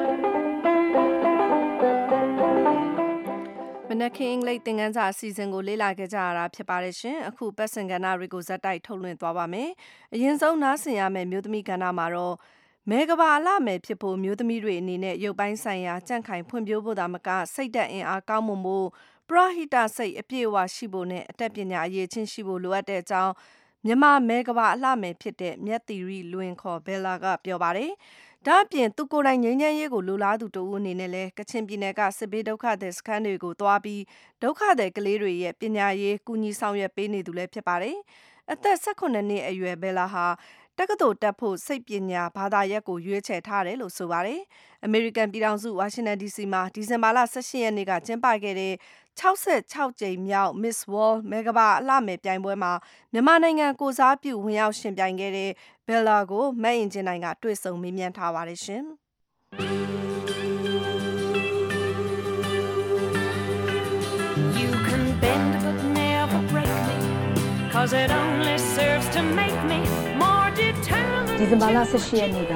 မနက်ခင်းအင်္ဂလိပ်သင်ခန်းစာအစီအစဉ်ကိုလေ့လာခဲ့ကြရတာဖြစ်ပါတယ်ရှင်အခုပတ်စင်ကဏ္ဍတွေကိုဇက်တိုက်ထုတ်လွှင့်သွားပါမယ်အရင်ဆုံးနားဆင်ရမယ့်မျိုးသမီးကဏ္ဍမှာတော့မဲကဘာအလှမယ်ဖြစ်ဖို့မျိုးသမီးတွေအနေနဲ့ရုပ်ပိုင်းဆိုင်ရာကြန့်ခိုင်ဖွံ့ဖြိုးဖို့သာမကစိတ်ဓာတ်အင်အားကောင်းမွန်ဖို့ပရဟိတစိတ်အပြည့်အဝရှိဖို့နဲ့အတတ်ပညာအရေးချင်းရှိဖို့လိုအပ်တဲ့အကြောင်းမြန်မာမဲကဘာအလှမယ်ဖြစ်တဲ့မြတ်သီရိလွင်ခေါ်ဘယ်လာကပြောပါတယ်ဒါအပြင်သူကိုယ်တိုင်ငြိမ်းချမ်းရေးကိုလိုလားသူတို့အနေနဲ့လဲကချင်ပြည်နယ်ကစစ်ဘေးဒုက္ခသည်စခန်းတွေကိုတွားပြီးဒုက္ခသည်ကလေးတွေရဲ့ပညာရေးကူညီဆောင်ရွက်ပေးနေသူလည်းဖြစ်ပါတယ်အသက်18နှစ်အရွယ်ဘယ်လာဟာတက္ကသိုလ်တက်ဖို့စိတ်ပညာဘာသာရပ်ကိုရွေးချယ်ထားတယ်လို့ဆိုပါတယ်အမေရိကန်ပြည်ထောင်စုဝါရှင်တန် DC မှာဒီဇင်ဘာလ18ရက်နေ့ကကျင်းပခဲ့တဲ့66ကြိမ်မြောက် Miss World မဲကဘာအလှမယ်ပြိုင်ပွဲမှာမြန်မာနိုင်ငံကိုစားပြုဝင်ရောက်ရှင်ပြိုင်ခဲ့တဲ့ဘယ်လာကိုမတ်အင်ဂျင်နိုင်ကတွေ့ဆုံမေးမြန်းထားပါတယ်ရှင် You can bend but never break me cause it only serves to make me more determined ဒီဇင်ဘာလ18ရက်နေ့က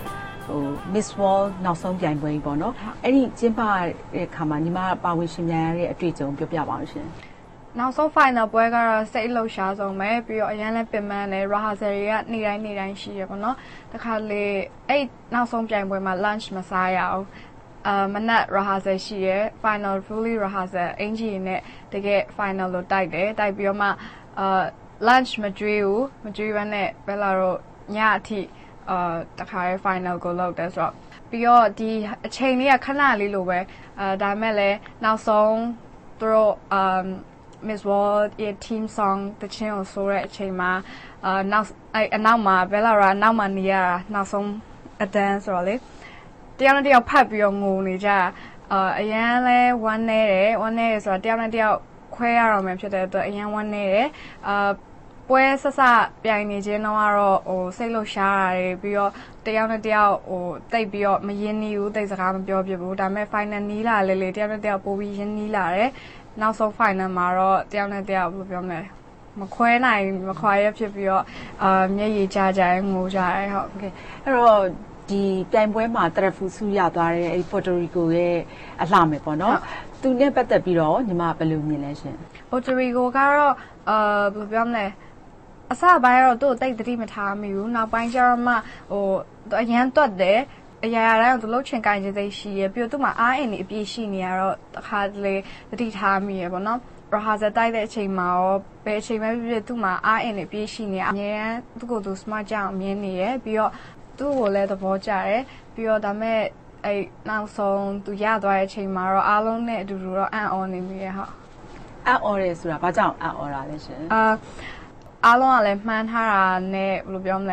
Miss World နောက်ဆုံးပြိုင်ပွဲပေါ့နော်အဲ့ဒီကျင်းပတဲ့ခါမှာညီမပါဝင်ရှင်ပြိုင်ရတဲ့အတွေ့အကြုံပြောပြပါဦးရှင်နောက်ဆုံး final ပွဲကတော့စိတ်လှုပ်ရှားဆုံးပဲပြီးတော့အရင်လည်းပင်ပန်းတယ် rehearsal တွေကနေတိုင်းရှိရပေါ့နော်တခါလေအဲ့နောက်ဆုံးပြိုင်ပွဲမှာ lunch မစားရအောင်မနက် rehearsal ရှိရ final fully rehearsal အင်ဂျီနဲ့တကယ် final လို့တိုက်တယ်တိုက်ပြီးတော့မှlunch မကျွေးဘဲနဲ့ဘယ်လာတော့ညအထိတခါရဲ final ကိုလုပ်တယ်ဆိုတော့ပြီးတော့ဒီအချိန်လေးကခဏလေးလိုပဲဒါပေမဲ့လည်းနောက်ဆုံးသူတို့Miss World ရဲ့ team song တချင်းကိုဆိုတဲ့အချိန်မှာနောက်အနောက်မှာဘယ်လာရာနောက်မှာနေရတာနောက်ဆုံးအတန်းဆိုတော့လေတယောက်နဲ့တယောက်ဖတ်ပြီးတော့ငိုနေကြအရန်လဲဝမ်းနေတယ်ဆိုတော့တယောက်နဲ့တယောက်ခွဲရတော့မှဖြစ်တဲ့အတွက်အရန်ဝမ်းနေတယ်ပွဲဆဆပြိုင်နေခြင်းတော့ကတော့စိတ်လှုပ်ရှားတာတွေပြီးတော့တယောက်နဲ့တယောက်တိတ်ပြီးတော့မရင်းနှီးဘူးတိတ်စကားမပြောပြဘူးဒါပေမဲ့ final နီးလာလေတယောက်နဲ့တယောက်ပိုပြီးရင်းနှီးလာတယ်နောက်ဆုံး final မှာတော့တယောက်နဲ့တယောက်ဘယ်လိုပြောမလဲမခွဲနိုင်မခွာရဖြစ်ပြီးတော့မျက်ရည်ကျကြတယ်ငိုကြတယ်ဟုတ် okay အဲ့တော့ဒီပြိုင်ပွဲမှာတရဖူဆူရသွားတဲ့အဲ့ Puerto Rico ရဲ့အလှမယ်ပေါ့နော်သူနဲ့ပတ်သက်ပြီးတော့ညီမဘယ်လိုမြင်လဲရှင် Puerto Rico ကတော့ဘယ်လိုပြောမလဲအစပိုင်းတော့သူ့ကိုတိတ်သတိမထားမိဘူးနောက်ပိုင်းကျတော့မှအရန်တွတ်တယ်အရာတိုင်းကိုသူလှုပ်ချင်ကိုင်ချင်သိရှိရပြီးတော့သူ့မှာအားအင်နေအပြည့်ရှိနေရတော့တခါတလေသတိထားမိရပေါ့နော် rehearsal တိုက်တဲ့အချိန်မှာရောဘယ်အချိန်မှဖြစ်သူ့မှာအားအင်နေအပြည့်ရှိနေအများကြီးသူ့ကိုယ်သူ smart ကြောင်မြင်နေရပြီးတော့သူ့ကိုလည်းသဘောကျတယ်ပြီးတော့ဒါမဲ့အဲ့နောက်ဆုံးသူရသွားတဲ့အချိန်မှာတော့အားလုံးနဲ့အတူတူတော့အံ့ဩနေမိရဟုတ်အံ့ဩတယ်ဆိုတာဘာကြောင့်အံ့ဩတာလဲရှင်အားလုံးကလည်းမှန်းထားတာနဲ့ဘယ်လိုပြောမလဲ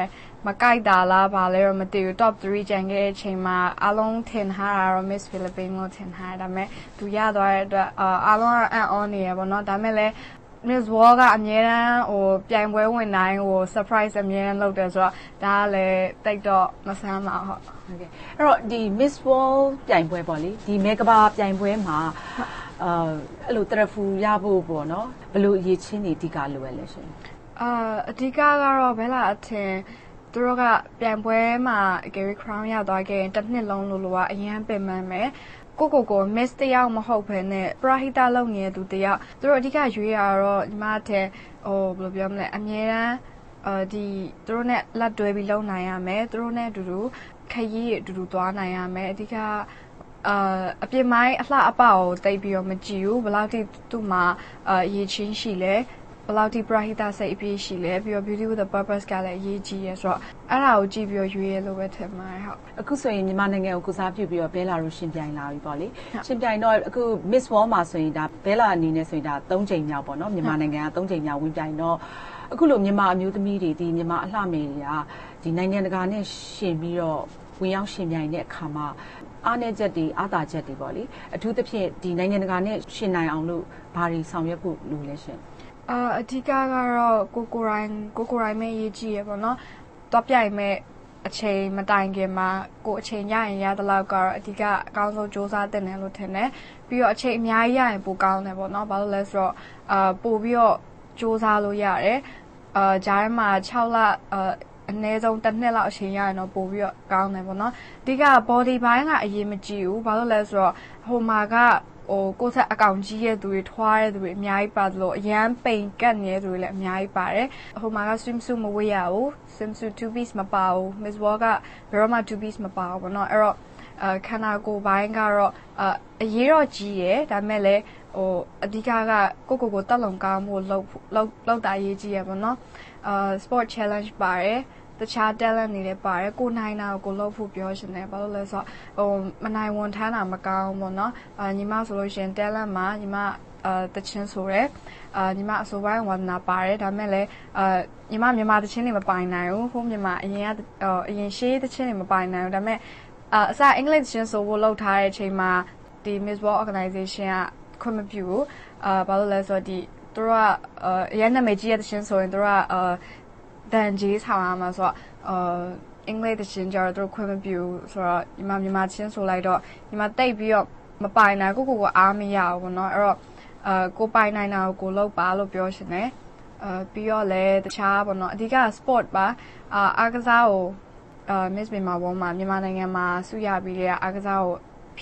မကိုက်တာလားဘာလဲတော့မသိဘူး top 3 ကျန်ခဲ့တဲ့အချိန်မှာအားလုံးထင်ထားတာတော့ Miss Philippines ကိုထင်ထားတယ်ဒါပေမဲ့သူရသွားတဲ့အတွက်အားလုံးအံ့ဩနေရပေါ့နော်ဒါပေမဲ့လည်း Miss Wall ကအမြဲတမ်းပြိုင်ပွဲဝင်တိုင်းsurprise အမြဲတမ်းလုပ်တယ်ဆိုတော့ဒါကလည်းတိတ်တော့မဆန်းပါဟုတ်ဟုတ်ကဲ့အဲ့တော့ဒီ Miss Wall ပြိုင်ပွဲပေါ့လေဒီမဲကဘာပြိုင်ပွဲမှာအဲ့လိုတရဖူရဖို့ပေါ့နော်ဘယ်လိုအရေးချင်းနေအဓိကလိုရလဲရှင်အဓိကကတော့ဘယ်လားအထင်သူတို့ကပြိုင်ပွဲမှာ Gary Crown ရသွားခဲ့ရင်တစ်နှစ်လုံးလို့ကအရင်ပင်ပန်းမယ်ကို miss တယောက်မဟုတ်ဘဲနဲ့ပရာဟိတလုပ်နေတဲ့သူတယောက်သူတို့အဓိကရွေးရတော့ညီမတဲ့ဘယ်လိုပြောမလဲအမြဲတမ်းဒီသူတို့နဲ့လက်တွဲပြီးလုပ်နိုင်ရမယ်သူတို့နဲ့အတူတူခရီးအတူတူသွားနိုင်ရမယ်အဓိကအပြစ်မိုင်းအလှအပကိုတိတ်ပြီးတော့မကြည့်ဘူးဘယ်လောက်ထိသူ့မှာအရေးချင်းရှိလဲဘယ်လောက်ထိ prahita စိတ်အပြည့်ရှိလဲပြီးတော့ beauty with a purpose ကလည်းအရေးကြီးရဆိုတော့အဲ့ဒါကိုကြည့်ပြီးတော့ရွေးရလို့ပဲထင်ပါတယ်ဟုတ်အခုဆိုရင်မြန်မာနိုင်ငံကိုကုစားပြုပြီးတော့ဘဲလာတို့ရှင်ပြိုင်လာပြီပေါ့လေရှင်ပြိုင်တော့အခု Miss World မှာဆိုရင်ဒါဘဲလာအနေနဲ့ဆိုရင်ဒါ3ချိန်မြောက်ပေါ့နော်မြန်မာနိုင်ငံက3ချိန်မြောက်ဝင်ပြိုင်တော့အခုလိုမြန်မာအမျိုးသမီးတွေဒီမြန်မာအလှမယ်တွေကဒီနိုင်ငံတကာနဲ့ရှင်ပြီးတော့ဝင်ရောက်ရှင်ပြိုင်တဲ့အခါမှာအားနည်းချက်တွေအားသာချက်တွေပေါ့လေအထူးသဖြင့်ဒီနိုင်ငံတကာနဲ့ရှင်နိုင်အောင်လို့ဘာတွေဆောင်ရွက်ဖို့လိုလဲရှင်အဓိကကတော့ကိုရိုင်းမဲ့ရေးကြည့်ရပေါ့နော်တော့ပြိုင်မဲ့အချိန်မတိုင်ခင်မှာကိုအချိန်ရရင်ရတဲ့လောက်ကတော့အဓိကအကောင်းဆုံးစူးစမ်းတင်တယ်လို့ထင်တယ်ပြီးတော့အချိန်အများကြီးရရင်ပိုကောင်းတယ်ပေါ့နော်ဘာလို့လဲဆိုတော့ပို့ပြီးတော့စူးစမ်းလို့ရတယ်ဂျားထဲမှာ6လအနည်းဆုံးတစ်နှစ်လောက်အချိန်ရရင်တော့ပို့ပြီးတော့ကောင်းတယ်ပေါ့နော်အဓိက body ဘိုင်းကအရေးမကြီးဘူးဘာလို့လဲဆိုတော့ဟိုမှာကကိုယ်ဆက်အကောင်ကြီးရဲ့သူတွေထွားတဲ့သူတွေအများကြီးပါတယ်လို့အရန်ပိန်ကတ်နေတဲ့သူတွေလည်းအများကြီးပါတယ်ဟိုမှာက swimsuit မဝတ်ရဘူး swimsuit 2 piece မပါဘူး Miss Wall ကဘယ်တော့မှ 2 piece မပါဘူးပေါ့နော်အဲ့တော့ခန္ဓာကိုယ်ဘိုင်းကတော့အရေးတော့ကြီးရယ်ဒါပေမဲ့လည်းအဓိကကကိုတက်လုံကောင်းမှုလောက်တာရေးကြီးရယ်ပေါ့နော်sport challenge ပါတယ်တခြား talent တွေလည်းပါတယ်ကိုနိုင်တာကိုလုပ်ဖို့ပြောရှင်တယ်ဘာလို့လဲဆိုတော့မနိုင်ဝန်ထမ်းတာမကောင်းဘူးเนาะညီမဆိုလို့ရှိရင် talent မှာညီမတချင်းဆိုရဲညီမအစိုးပိုင်းဝါသနာပါတယ်ဒါပေမဲ့လည်းညီမမြန်မာတချင်းတွေမပိုင်နိုင်ဘူးဟိုမြန်မာအရင်ရှေးတချင်းတွေမပိုင်နိုင်ဘူးဒါပေမဲ့အစအင်္ဂလိပ်တချင်းဆိုဖို့လုပ်ထားတဲ့အချိန်မှာဒီ Miss World Organization ကခွင့်မပြုဘူးဘာလို့လဲဆိုတော့ဒီသူတို့ကအရင်နာမည်ကြီးတဲ့တချင်းဆိုရင်သူတို့ကတန်ကြီးဆောင်ရမှာဆိုတော့အင်္ဂလိပ်တချင်းကြတော့သူတို့ခွင့်မပြုဆိုတော့ညီမမြန်မာချင်းဆိုလိုက်တော့ညီမတိတ်ပြီးတော့မပိုင်နိုင်ကိုအားမရဘူးပေါ့နော်အဲ့တော့ကိုပိုင်နိုင်တာကိုလုပ်ပါလို့ပြောရှင်တယ်ပြီးတော့လည်းတခြားပေါ့နော်အဓိက sport ပါအားကစားကိုMiss Myanmar World မှာမြန်မာနိုင်ငံမှာဆုရပြီးတဲ့အားကစားကို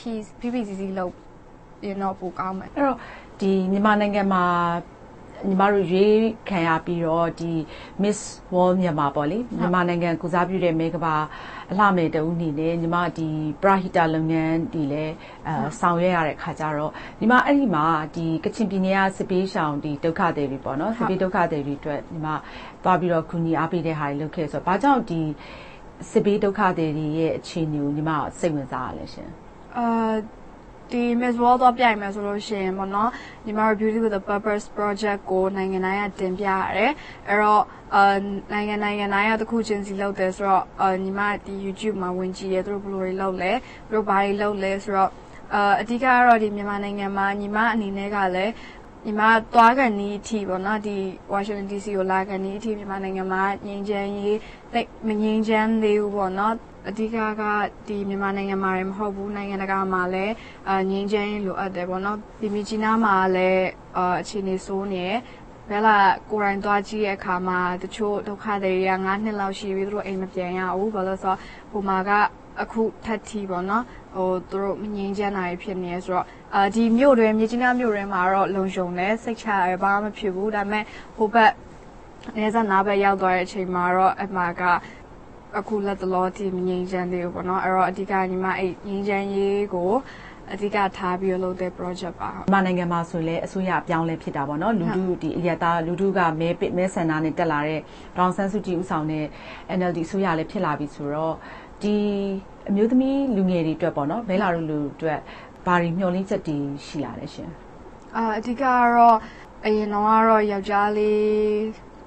PPCC လုပ်ရင်တော့ပိုကောင်းမယ်အဲ့တော့ဒီမြန်မာနိုင်ငံမှာညီမတို့ရွေးခံရပြီးတော့ဒီ Miss World မြန်မာပေါ့လေမြန်မာနိုင်ငံကုစားပြုတဲ့မဲကဘာအလှမယ်တူအနေနဲ့ညီမဒီပရာဟိတလုပ်ငန်းဒီလဲဆောင်ရွက်ရတဲ့ခါကျတော့ညီမအဲ့ဒီမှာဒီကချင်ပြည်နယ်ကစစ်ပေးရှောင်ဒီဒုက္ခသည်တွေပေါ့နော်စစ်ပေးဒုက္ခသည်တွေအတွက်ညီမသွားပြီးတော့ကူညီအားပေးတဲ့ဟာတွေလုပ်ခဲ့ဆိုတော့ဘာကြောင့်ဒီစစ်ပေးဒုက္ခသည်တွေရဲ့အခြေအနေကိုညီမစိတ်ဝင်စားရလဲရှင်ဒီ Miss World တော့ပြိုင်မယ်ဆိုလို့ရှိရင်ပေါ့နော်ညီမတို့ Beauty with a Purpose project ကိုနိုင်ငံတိုင်းကတင်ပြရတယ်အဲ့တော့နိုင်ငံတိုင်းကတစ်ခုချင်းစီလုပ်တယ်ဆိုတော့ညီမဒီ YouTube မှာဝင်ကြည့်ရသူတို့ဘယ်လိုတွေလုပ်လဲသူတို့ဘာတွေလုပ်လဲဆိုတော့အဓိကကတော့ဒီမြန်မာနိုင်ငံမှာညီမအနေနဲ့ကလည်းညီမသွားကန်နီးအထိပေါ့နော်ဒီ Washington DC ကိုလာကန်နီးအထိမြန်မာနိုင်ငံမှာငြိမ်းချမ်းရေးမငြိမ်းချမ်းသေးဘူးပေါ့နော်အဓိကကဒီမြန်မာနိုင်ငံမှာမဟုတ်ဘူးနိုင်ငံတကာမှာလည်းငြိမ်းချမ်းရေးလိုအပ်တယ်ပေါ့နော်ဒီမြကြီးနားမှာလည်းအခြေအနေဆိုးနေတယ်ဘယ်လာကိုရိုင်းသွားကြည့်တဲ့အခါမှာတချို့ဒုက္ခတွေက9နှစ်လောက်ရှိပြီသူတို့အိမ်မပြန်ရဘူးဘာလို့ဆိုတော့ဟိုမှာကအခုထပ်ထီပေါ့နော်သူတို့မငြိမ်းချမ်းတာဖြစ်နေဆိုတော့ဒီမြို့တွေမြကြီးနားမြို့တွေမှာတော့လုံခြုံတယ်စိတ်ချရဘာမှမဖြစ်ဘူးဒါပေမဲ့ဟိုဘက်နေစားနားဘက်ရောက်သွားတဲ့အချိန်မှာတော့အမှားကအခုလက်တလောတီမငြိမ်းချမ်းသေးဘူးပေါ့နော်အဲ့တော့အဓိကညီမအဲ့ငြိမ်းချမ်းရေးကိုအဓိကထားပြီးလုပ်တဲ့ project ပါမြန်မာနိုင်ငံမှာဆိုလဲအစိုးရအပြောင်းလဲဖြစ်တာပေါ့နော်လူထုဒီအရတာလူထုကမဲဆန္ဒနဲ့တက်လာတဲ့ဒေါန်ဆန်းစုကြည်ဦးဆောင်တဲ့ NLD အစိုးရလည်းဖြစ်လာပြီဆိုတော့ဒီအမျိုးသမီးလူငယ်တွေအတွက်ပေါ့နော်ဘဲလာတို့လူအတွက်ဘာတွေမျှော်လင့်ချက်တွေရှိလာလဲရှင်အဓိကကတော့အရင်တော့ယောက်ျားလေး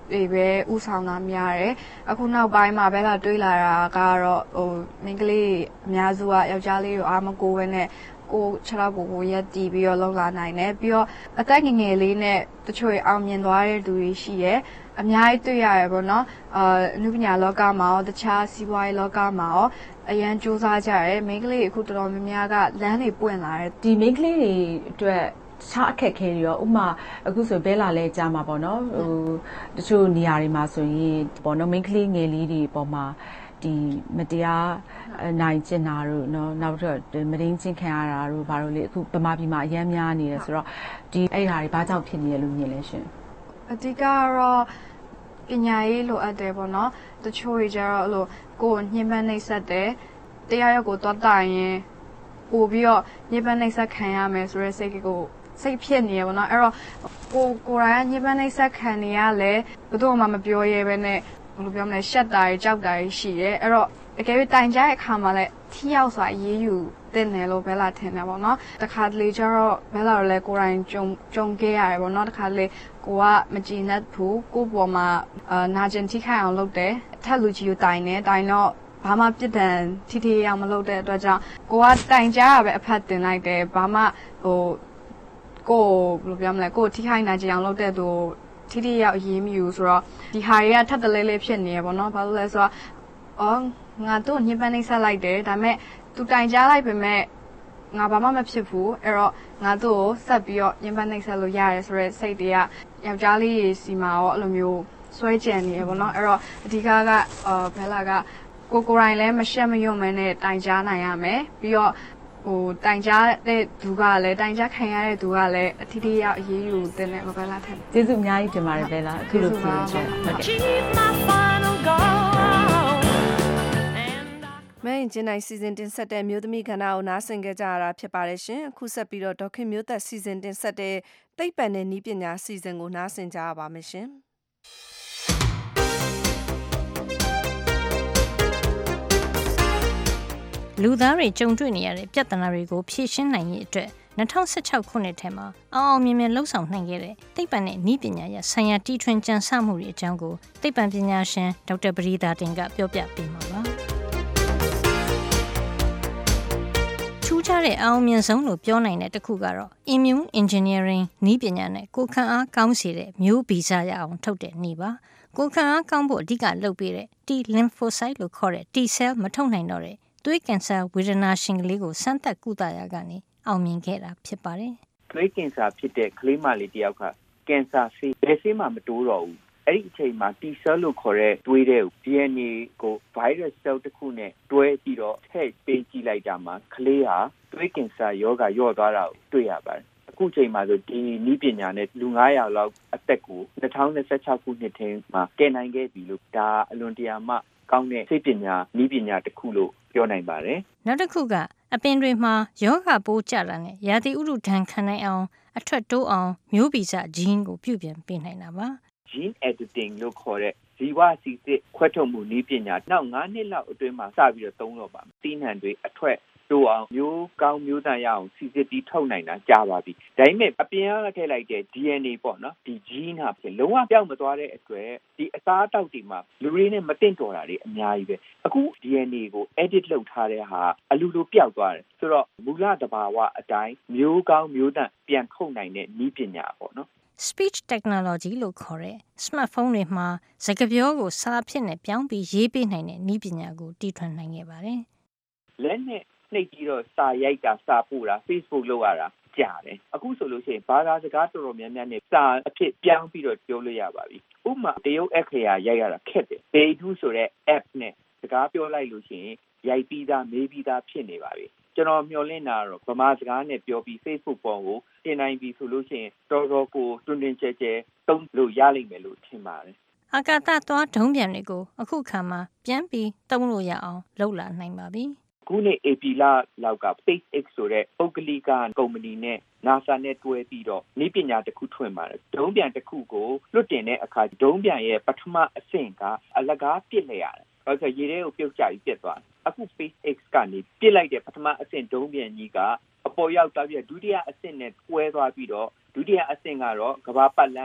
တွေပဲဥဆောင်တာများတယ်အခုနောက်ပိုင်းမှာပဲလာတွေးလာတာကတော့မိန်းကလေးအများစုကယောက်ျားလေးကိုအားမကိုပဲနဲ့ကိုခြေထောက်ကိုရက်တီးပြီးတော့လောက်လာနိုင်တယ်ပြီးတော့အသက်ငယ်ငယ်လေးနဲ့တချို့အောင်မြင်သွားတဲ့သူတွေရှိတယ်အများကြီးတွေ့ရတယ်ပေါ့နော်အနုပညာလောကမှာရောတခြားစီးပွားရေးလောကမှာရောအရန်စူးစမ်းကြတယ်မိန်းကလေးအခုတော်တော်များများကလမ်းတွေပွင့်လာတယ်ဒီမိန်းကလေးတွေအတွက်တခြားအခက်အခဲတွေရောဥပမာအခုဆိုဘဲလာလဲကြားမှာပေါ့နော်တချို့နေရာတွေမှာဆိုရင်ပေါ့နော်မိန်းကလေးငယ်လေးတွေပေါ်မှာဒီမတရားနိုင်ကျင်တာတို့เนาะနောက်တော့မရင်းချင်းခံရတာတို့ဘာလို့လဲအခုဗမာပြည်မှာအများများနေတယ်ဆိုတော့ဒီအဲ့ဟာတွေဘာကြောင့်ဖြစ်နေရလို့မြင်လဲရှင်အဓိကတော့ပညာရေးလိုအပ်တယ်ပေါ့နော်တချို့တွေကျတော့အဲ့လိုကိုယ်ညှဉ်းပန်းနှိပ်စက်တယ်တရားရောက်ကိုသွားတိုင်ရင်ပို့ပြီးတော့ညှဉ်းပန်းနှိပ်စက်ခံရမယ်ဆိုတဲ့စိတ်ဖြစ်နေရပေါ့နော်အဲ့တော့ကိုယ်တိုင်ကညှဉ်းပန်းနှိပ်စက်ခံနေရလဲဘယ်သူမှမပြောရဲပဲနဲ့ဘယ်လိုပြောမလဲရှက်တာတွေကြောက်တာတွေရှိတယ်အဲ့တော့တကယ်ပြီးတိုင်ကြတဲ့အခါမှာလည်းထိရောက်စွာအေးအေးယူတင်တယ်လို့ဘဲလာထင်တယ်ပေါ့နော်တခါတလေကျတော့ဘဲလာတော့လဲကိုယ်တိုင်ကြုံခဲ့ရတယ်ပေါ့နော်တခါတလေကိုကမကြည်နပ်ဘူးကိုပေါ်မှာနာကျင်ထိခိုက်အောင်လုပ်တယ်ထက်လူကြီးကိုတိုင်တယ်တိုင်တော့ဘာမှပြစ်ဒဏ်ထိအောင်မလုပ်တဲ့အတွက်ကြောင့်ကိုကတိုင်ကြရပဲအဖတ်တင်လိုက်တယ်ဘာမှကိုဘယ်လိုပြောမလဲကိုထိခိုက်နာကျင်အောင်လုပ်တဲ့သူထိရောက်ရေးမြူဆိုတော့ဒီဟာတွေကထပ်တလဲလဲဖြစ်နေရပေါ့နော်ဘာလို့လဲဆိုတော့ငါတို့ညှဉ်းပန်းနှိပ်စက်လိုက်တယ်ဒါပေမဲ့သူတိုင်ကြားလိုက်ပေမဲ့ငါဘာမှမဖြစ်ဘူးအဲ့တော့ငါတို့ကိုဆက်ပြီးတော့ညှဉ်းပန်းနှိပ်စက်လို့ရတယ်ဆိုတော့စိတ်တွေကယောက်ျားလေးစီမှာရောအဲ့လိုမျိုးဆွဲကြံနေရပေါ့နော်အဲ့တော့အဓိကကဘဲလာကကိုရိုင်းလည်းမရှက်မယွတ်မနဲ့တိုင်ကြားနိုင်ရမယ်ပြီးတော့တိုင်ကြားတဲ့သူကလည်းတိုင်ကြားခံရတဲ့သူကလည်းအထီးရောက်အရေးယူတင်တယ်ဘဲလာထက်ကျေးဇူးအများကြီးတင်ပါတယ်ဘဲလာအခုလိုပြောချက်ဟုတ်ကဲ့မဲရင်ချင်းနိုင်စီစဉ်တင်ဆက်တဲ့မျိုးသမီးကဏ္ဍကိုနားဆင်ကြကြရတာဖြစ်ပါတယ်ရှင်အခုဆက်ပြီးတော့ဒေါခင်မျိုးသက်စီစဉ်တင်ဆက်တဲ့သိပ္ပံနဲ့နည်းပညာစီစဉ်ကိုနားဆင်ကြရပါမယ်ရှင်လူသားတွေကြုံတွေ့နေရတဲ့ပြဿနာတွေကိုဖြေရှင်းနိုင်ရေးအတွက်2016ခုနှစ်ထဲမှာအောင်မြင်လှုပ်ဆောင်နိုင်ခဲ့တဲ့သိပ္ပံနဲ့နည်းပညာရဆိုင်ရာတီထွင်ကြံစမှုတွေအကြောင်းကိုသိပ္ပံပညာရှင်ဒေါက်တာပရိသာတင်ကပြောပြပေးမှာပါထူးခြားတဲ့အောင်မြင်ဆုံးလို့ပြောနိုင်တဲ့တစ်ခုကတော့ Immune Engineering နည်းပညာနဲ့ကိုယ်ခံအားကောင်းစေတဲ့မျိုးဗီဇရအောင်ထုတ်တဲ့နည်းပါကိုယ်ခံအားကောင်းဖို့အဓိကလုပ်ပေးတဲ့ T lymphocyte လို့ခေါ်တဲ့ T cell မထုတ်နိုင်တော့တဲ့သွေးကင်ဆာဝေဒနာရှင်ကလေးကိုစမ်းသပ်ကုသရာကနေအောင်မြင်ခဲ့တာဖြစ်ပါတယ်။သွေးကင်ဆာဖြစ်တဲ့ကလေးမလေးတယောက်ကကင်ဆာဆေးဘယ်ဆေးမှမတိုးတော့ဘူး။အဲ့ဒီအချိန်မှာ T cell လို့ခေါ်တဲ့သွေးတဲ့ DNA ကို virus cell တစ်ခုနဲ့တွဲပြီးတော့ထည့်ပေးကြည့်လိုက်တာမှာကလေးဟာသွေးကင်ဆာရောဂါလျော့သွားတာကိုတွေ့ရပါတယ်။အခုချိန်မှာဆိုဒီနည်းပညာနဲ့လူ900လောက်အသက်ကို2026ခုနှစ်ထဲမှာကယ်နိုင်ခဲ့ပြီလို့ဒါအလွန်တရာမှကောင်းတဲ့စိတ်ပညာနည်းပညာတစ်ခုလို့ပြောနိုင်ပါတယ်။နောက်တစ်ခုကအပင်တွေမှာယောဂပိုးကျတာနဲ့ရာသီဥတုဒဏ်ခံနိုင်အောင်အထွက်တိုးအောင်မျိုးဗီဇဂျင်းကိုပြုပြင်ပေးနိုင်တာပါ။ Gene editing လို့ခေါ်တဲ့ဇီဝစီစစ်ခွဲထုတ်မှုနည်းပညာနောက်9နှစ်လောက်အတွင်းမှာစပြီးတော့သုံးတော့ပါမယ်။သီးနှံတွေအထွက်တိုးအောင်မျိုးကောင်းမျိုးတန်ရအောင်စီစစ်ပြီးထုတ်နိုင်တာကြာပါပြီ။ဒါပေမဲ့အပြင်ကထည့်လိုက်တဲ့ DNA ပေါ့နော်ဒီ gene ဟာလုံးဝပြောင်းမသွားတဲ့အတွက်ဒီအစားအသောက်တွေမှာလူတွေနဲ့မတင့်တော်တာတွေအများကြီးပဲ။အခု DNA ကို edit လုပ်ထားတဲ့ဟာအလူလိုပျောက်သွားတယ်။ဆိုတော့မူလတဘာဝအတိုင်းမျိုးကောင်းမျိုးတန်ပြန်ထုတ်နိုင်တဲ့နည်းပညာပေါ့နော်။ Speech technology လို့ခေါ်တဲ့ smartphone တွေမှာစကားပြောကိုစာအဖြစ်နဲ့ပြောင်းပြီးရေးပေးနိုင်တဲ့နည်းပညာကိုတီထွင်နိုင်ခဲ့ပါတယ်။လက်နဲ့နှိပ်ပြီးတော့စာရိုက်တာစာပို့တာ Facebook လုပ်ရတာကြာတယ်အခုဆိုလို့ရှိရင်ဘာသာစကားတော်တော်များများနဲ့စာအဖြစ်ပြောင်းပြီးတော့ပြောလို့ရပါပြီဥပမာတရုတ်အခရာရိုက်ရတာခက်တယ်ပေတူးဆိုတဲ့ app နဲ့စကားပြောလိုက်လို့ရှိရင်ရိုက်ပြီးသားမေးပြီးသားဖြစ်နေပါပြီကျွန်တော်မျှော်လင့်တာတော့ဗမာစကားနဲ့ပြောပြီး Facebook ပေါ်ကိုတင်နိုင်ပြီဆိုလို့ရှိရင်တော်တော်ကိုတွင်တွင်ကျဲကျဲသုံးလို့ရလိမ့်မယ်လို့ထင်ပါတယ်အာကာသသွားဒုံးပျံတွေကိုအခုခါမှာပြန်ပြီးသုံးလို့ရအောင်လုပ်လာနိုင်ပါပြီခုနှစ် AP လလောက်က SpaceX ဆိုတဲ့ပုဂ္ဂလိကကုမ္ပဏီနဲ့ NASA နဲ့တွဲပြီးတော့နည်းပညာတစ်ခုထွင်ပါတယ်။ဒုံးပျံတစ်ခုကိုလွတ်တင်တဲ့အခါဒုံးပျံရဲ့ပထမအဆင့်ကအလကားပစ်လိုက်ရတယ်။ဘာလို့ဆိုရေထဲကိုပြုတ်ကျပြီးပြတ်သွားတယ်။အခု SpaceX ကနေပစ်လိုက်တဲ့ပထမအဆင့်ဒုံးပျံကြီးကအပေါ်ရောက်သွားပြီးဒုတိယအဆင့်နဲ့တွဲသွားပြီးတော့ဒုတိယအဆင့်ကတော့ကမ္ဘာပတ်လမ်းလို့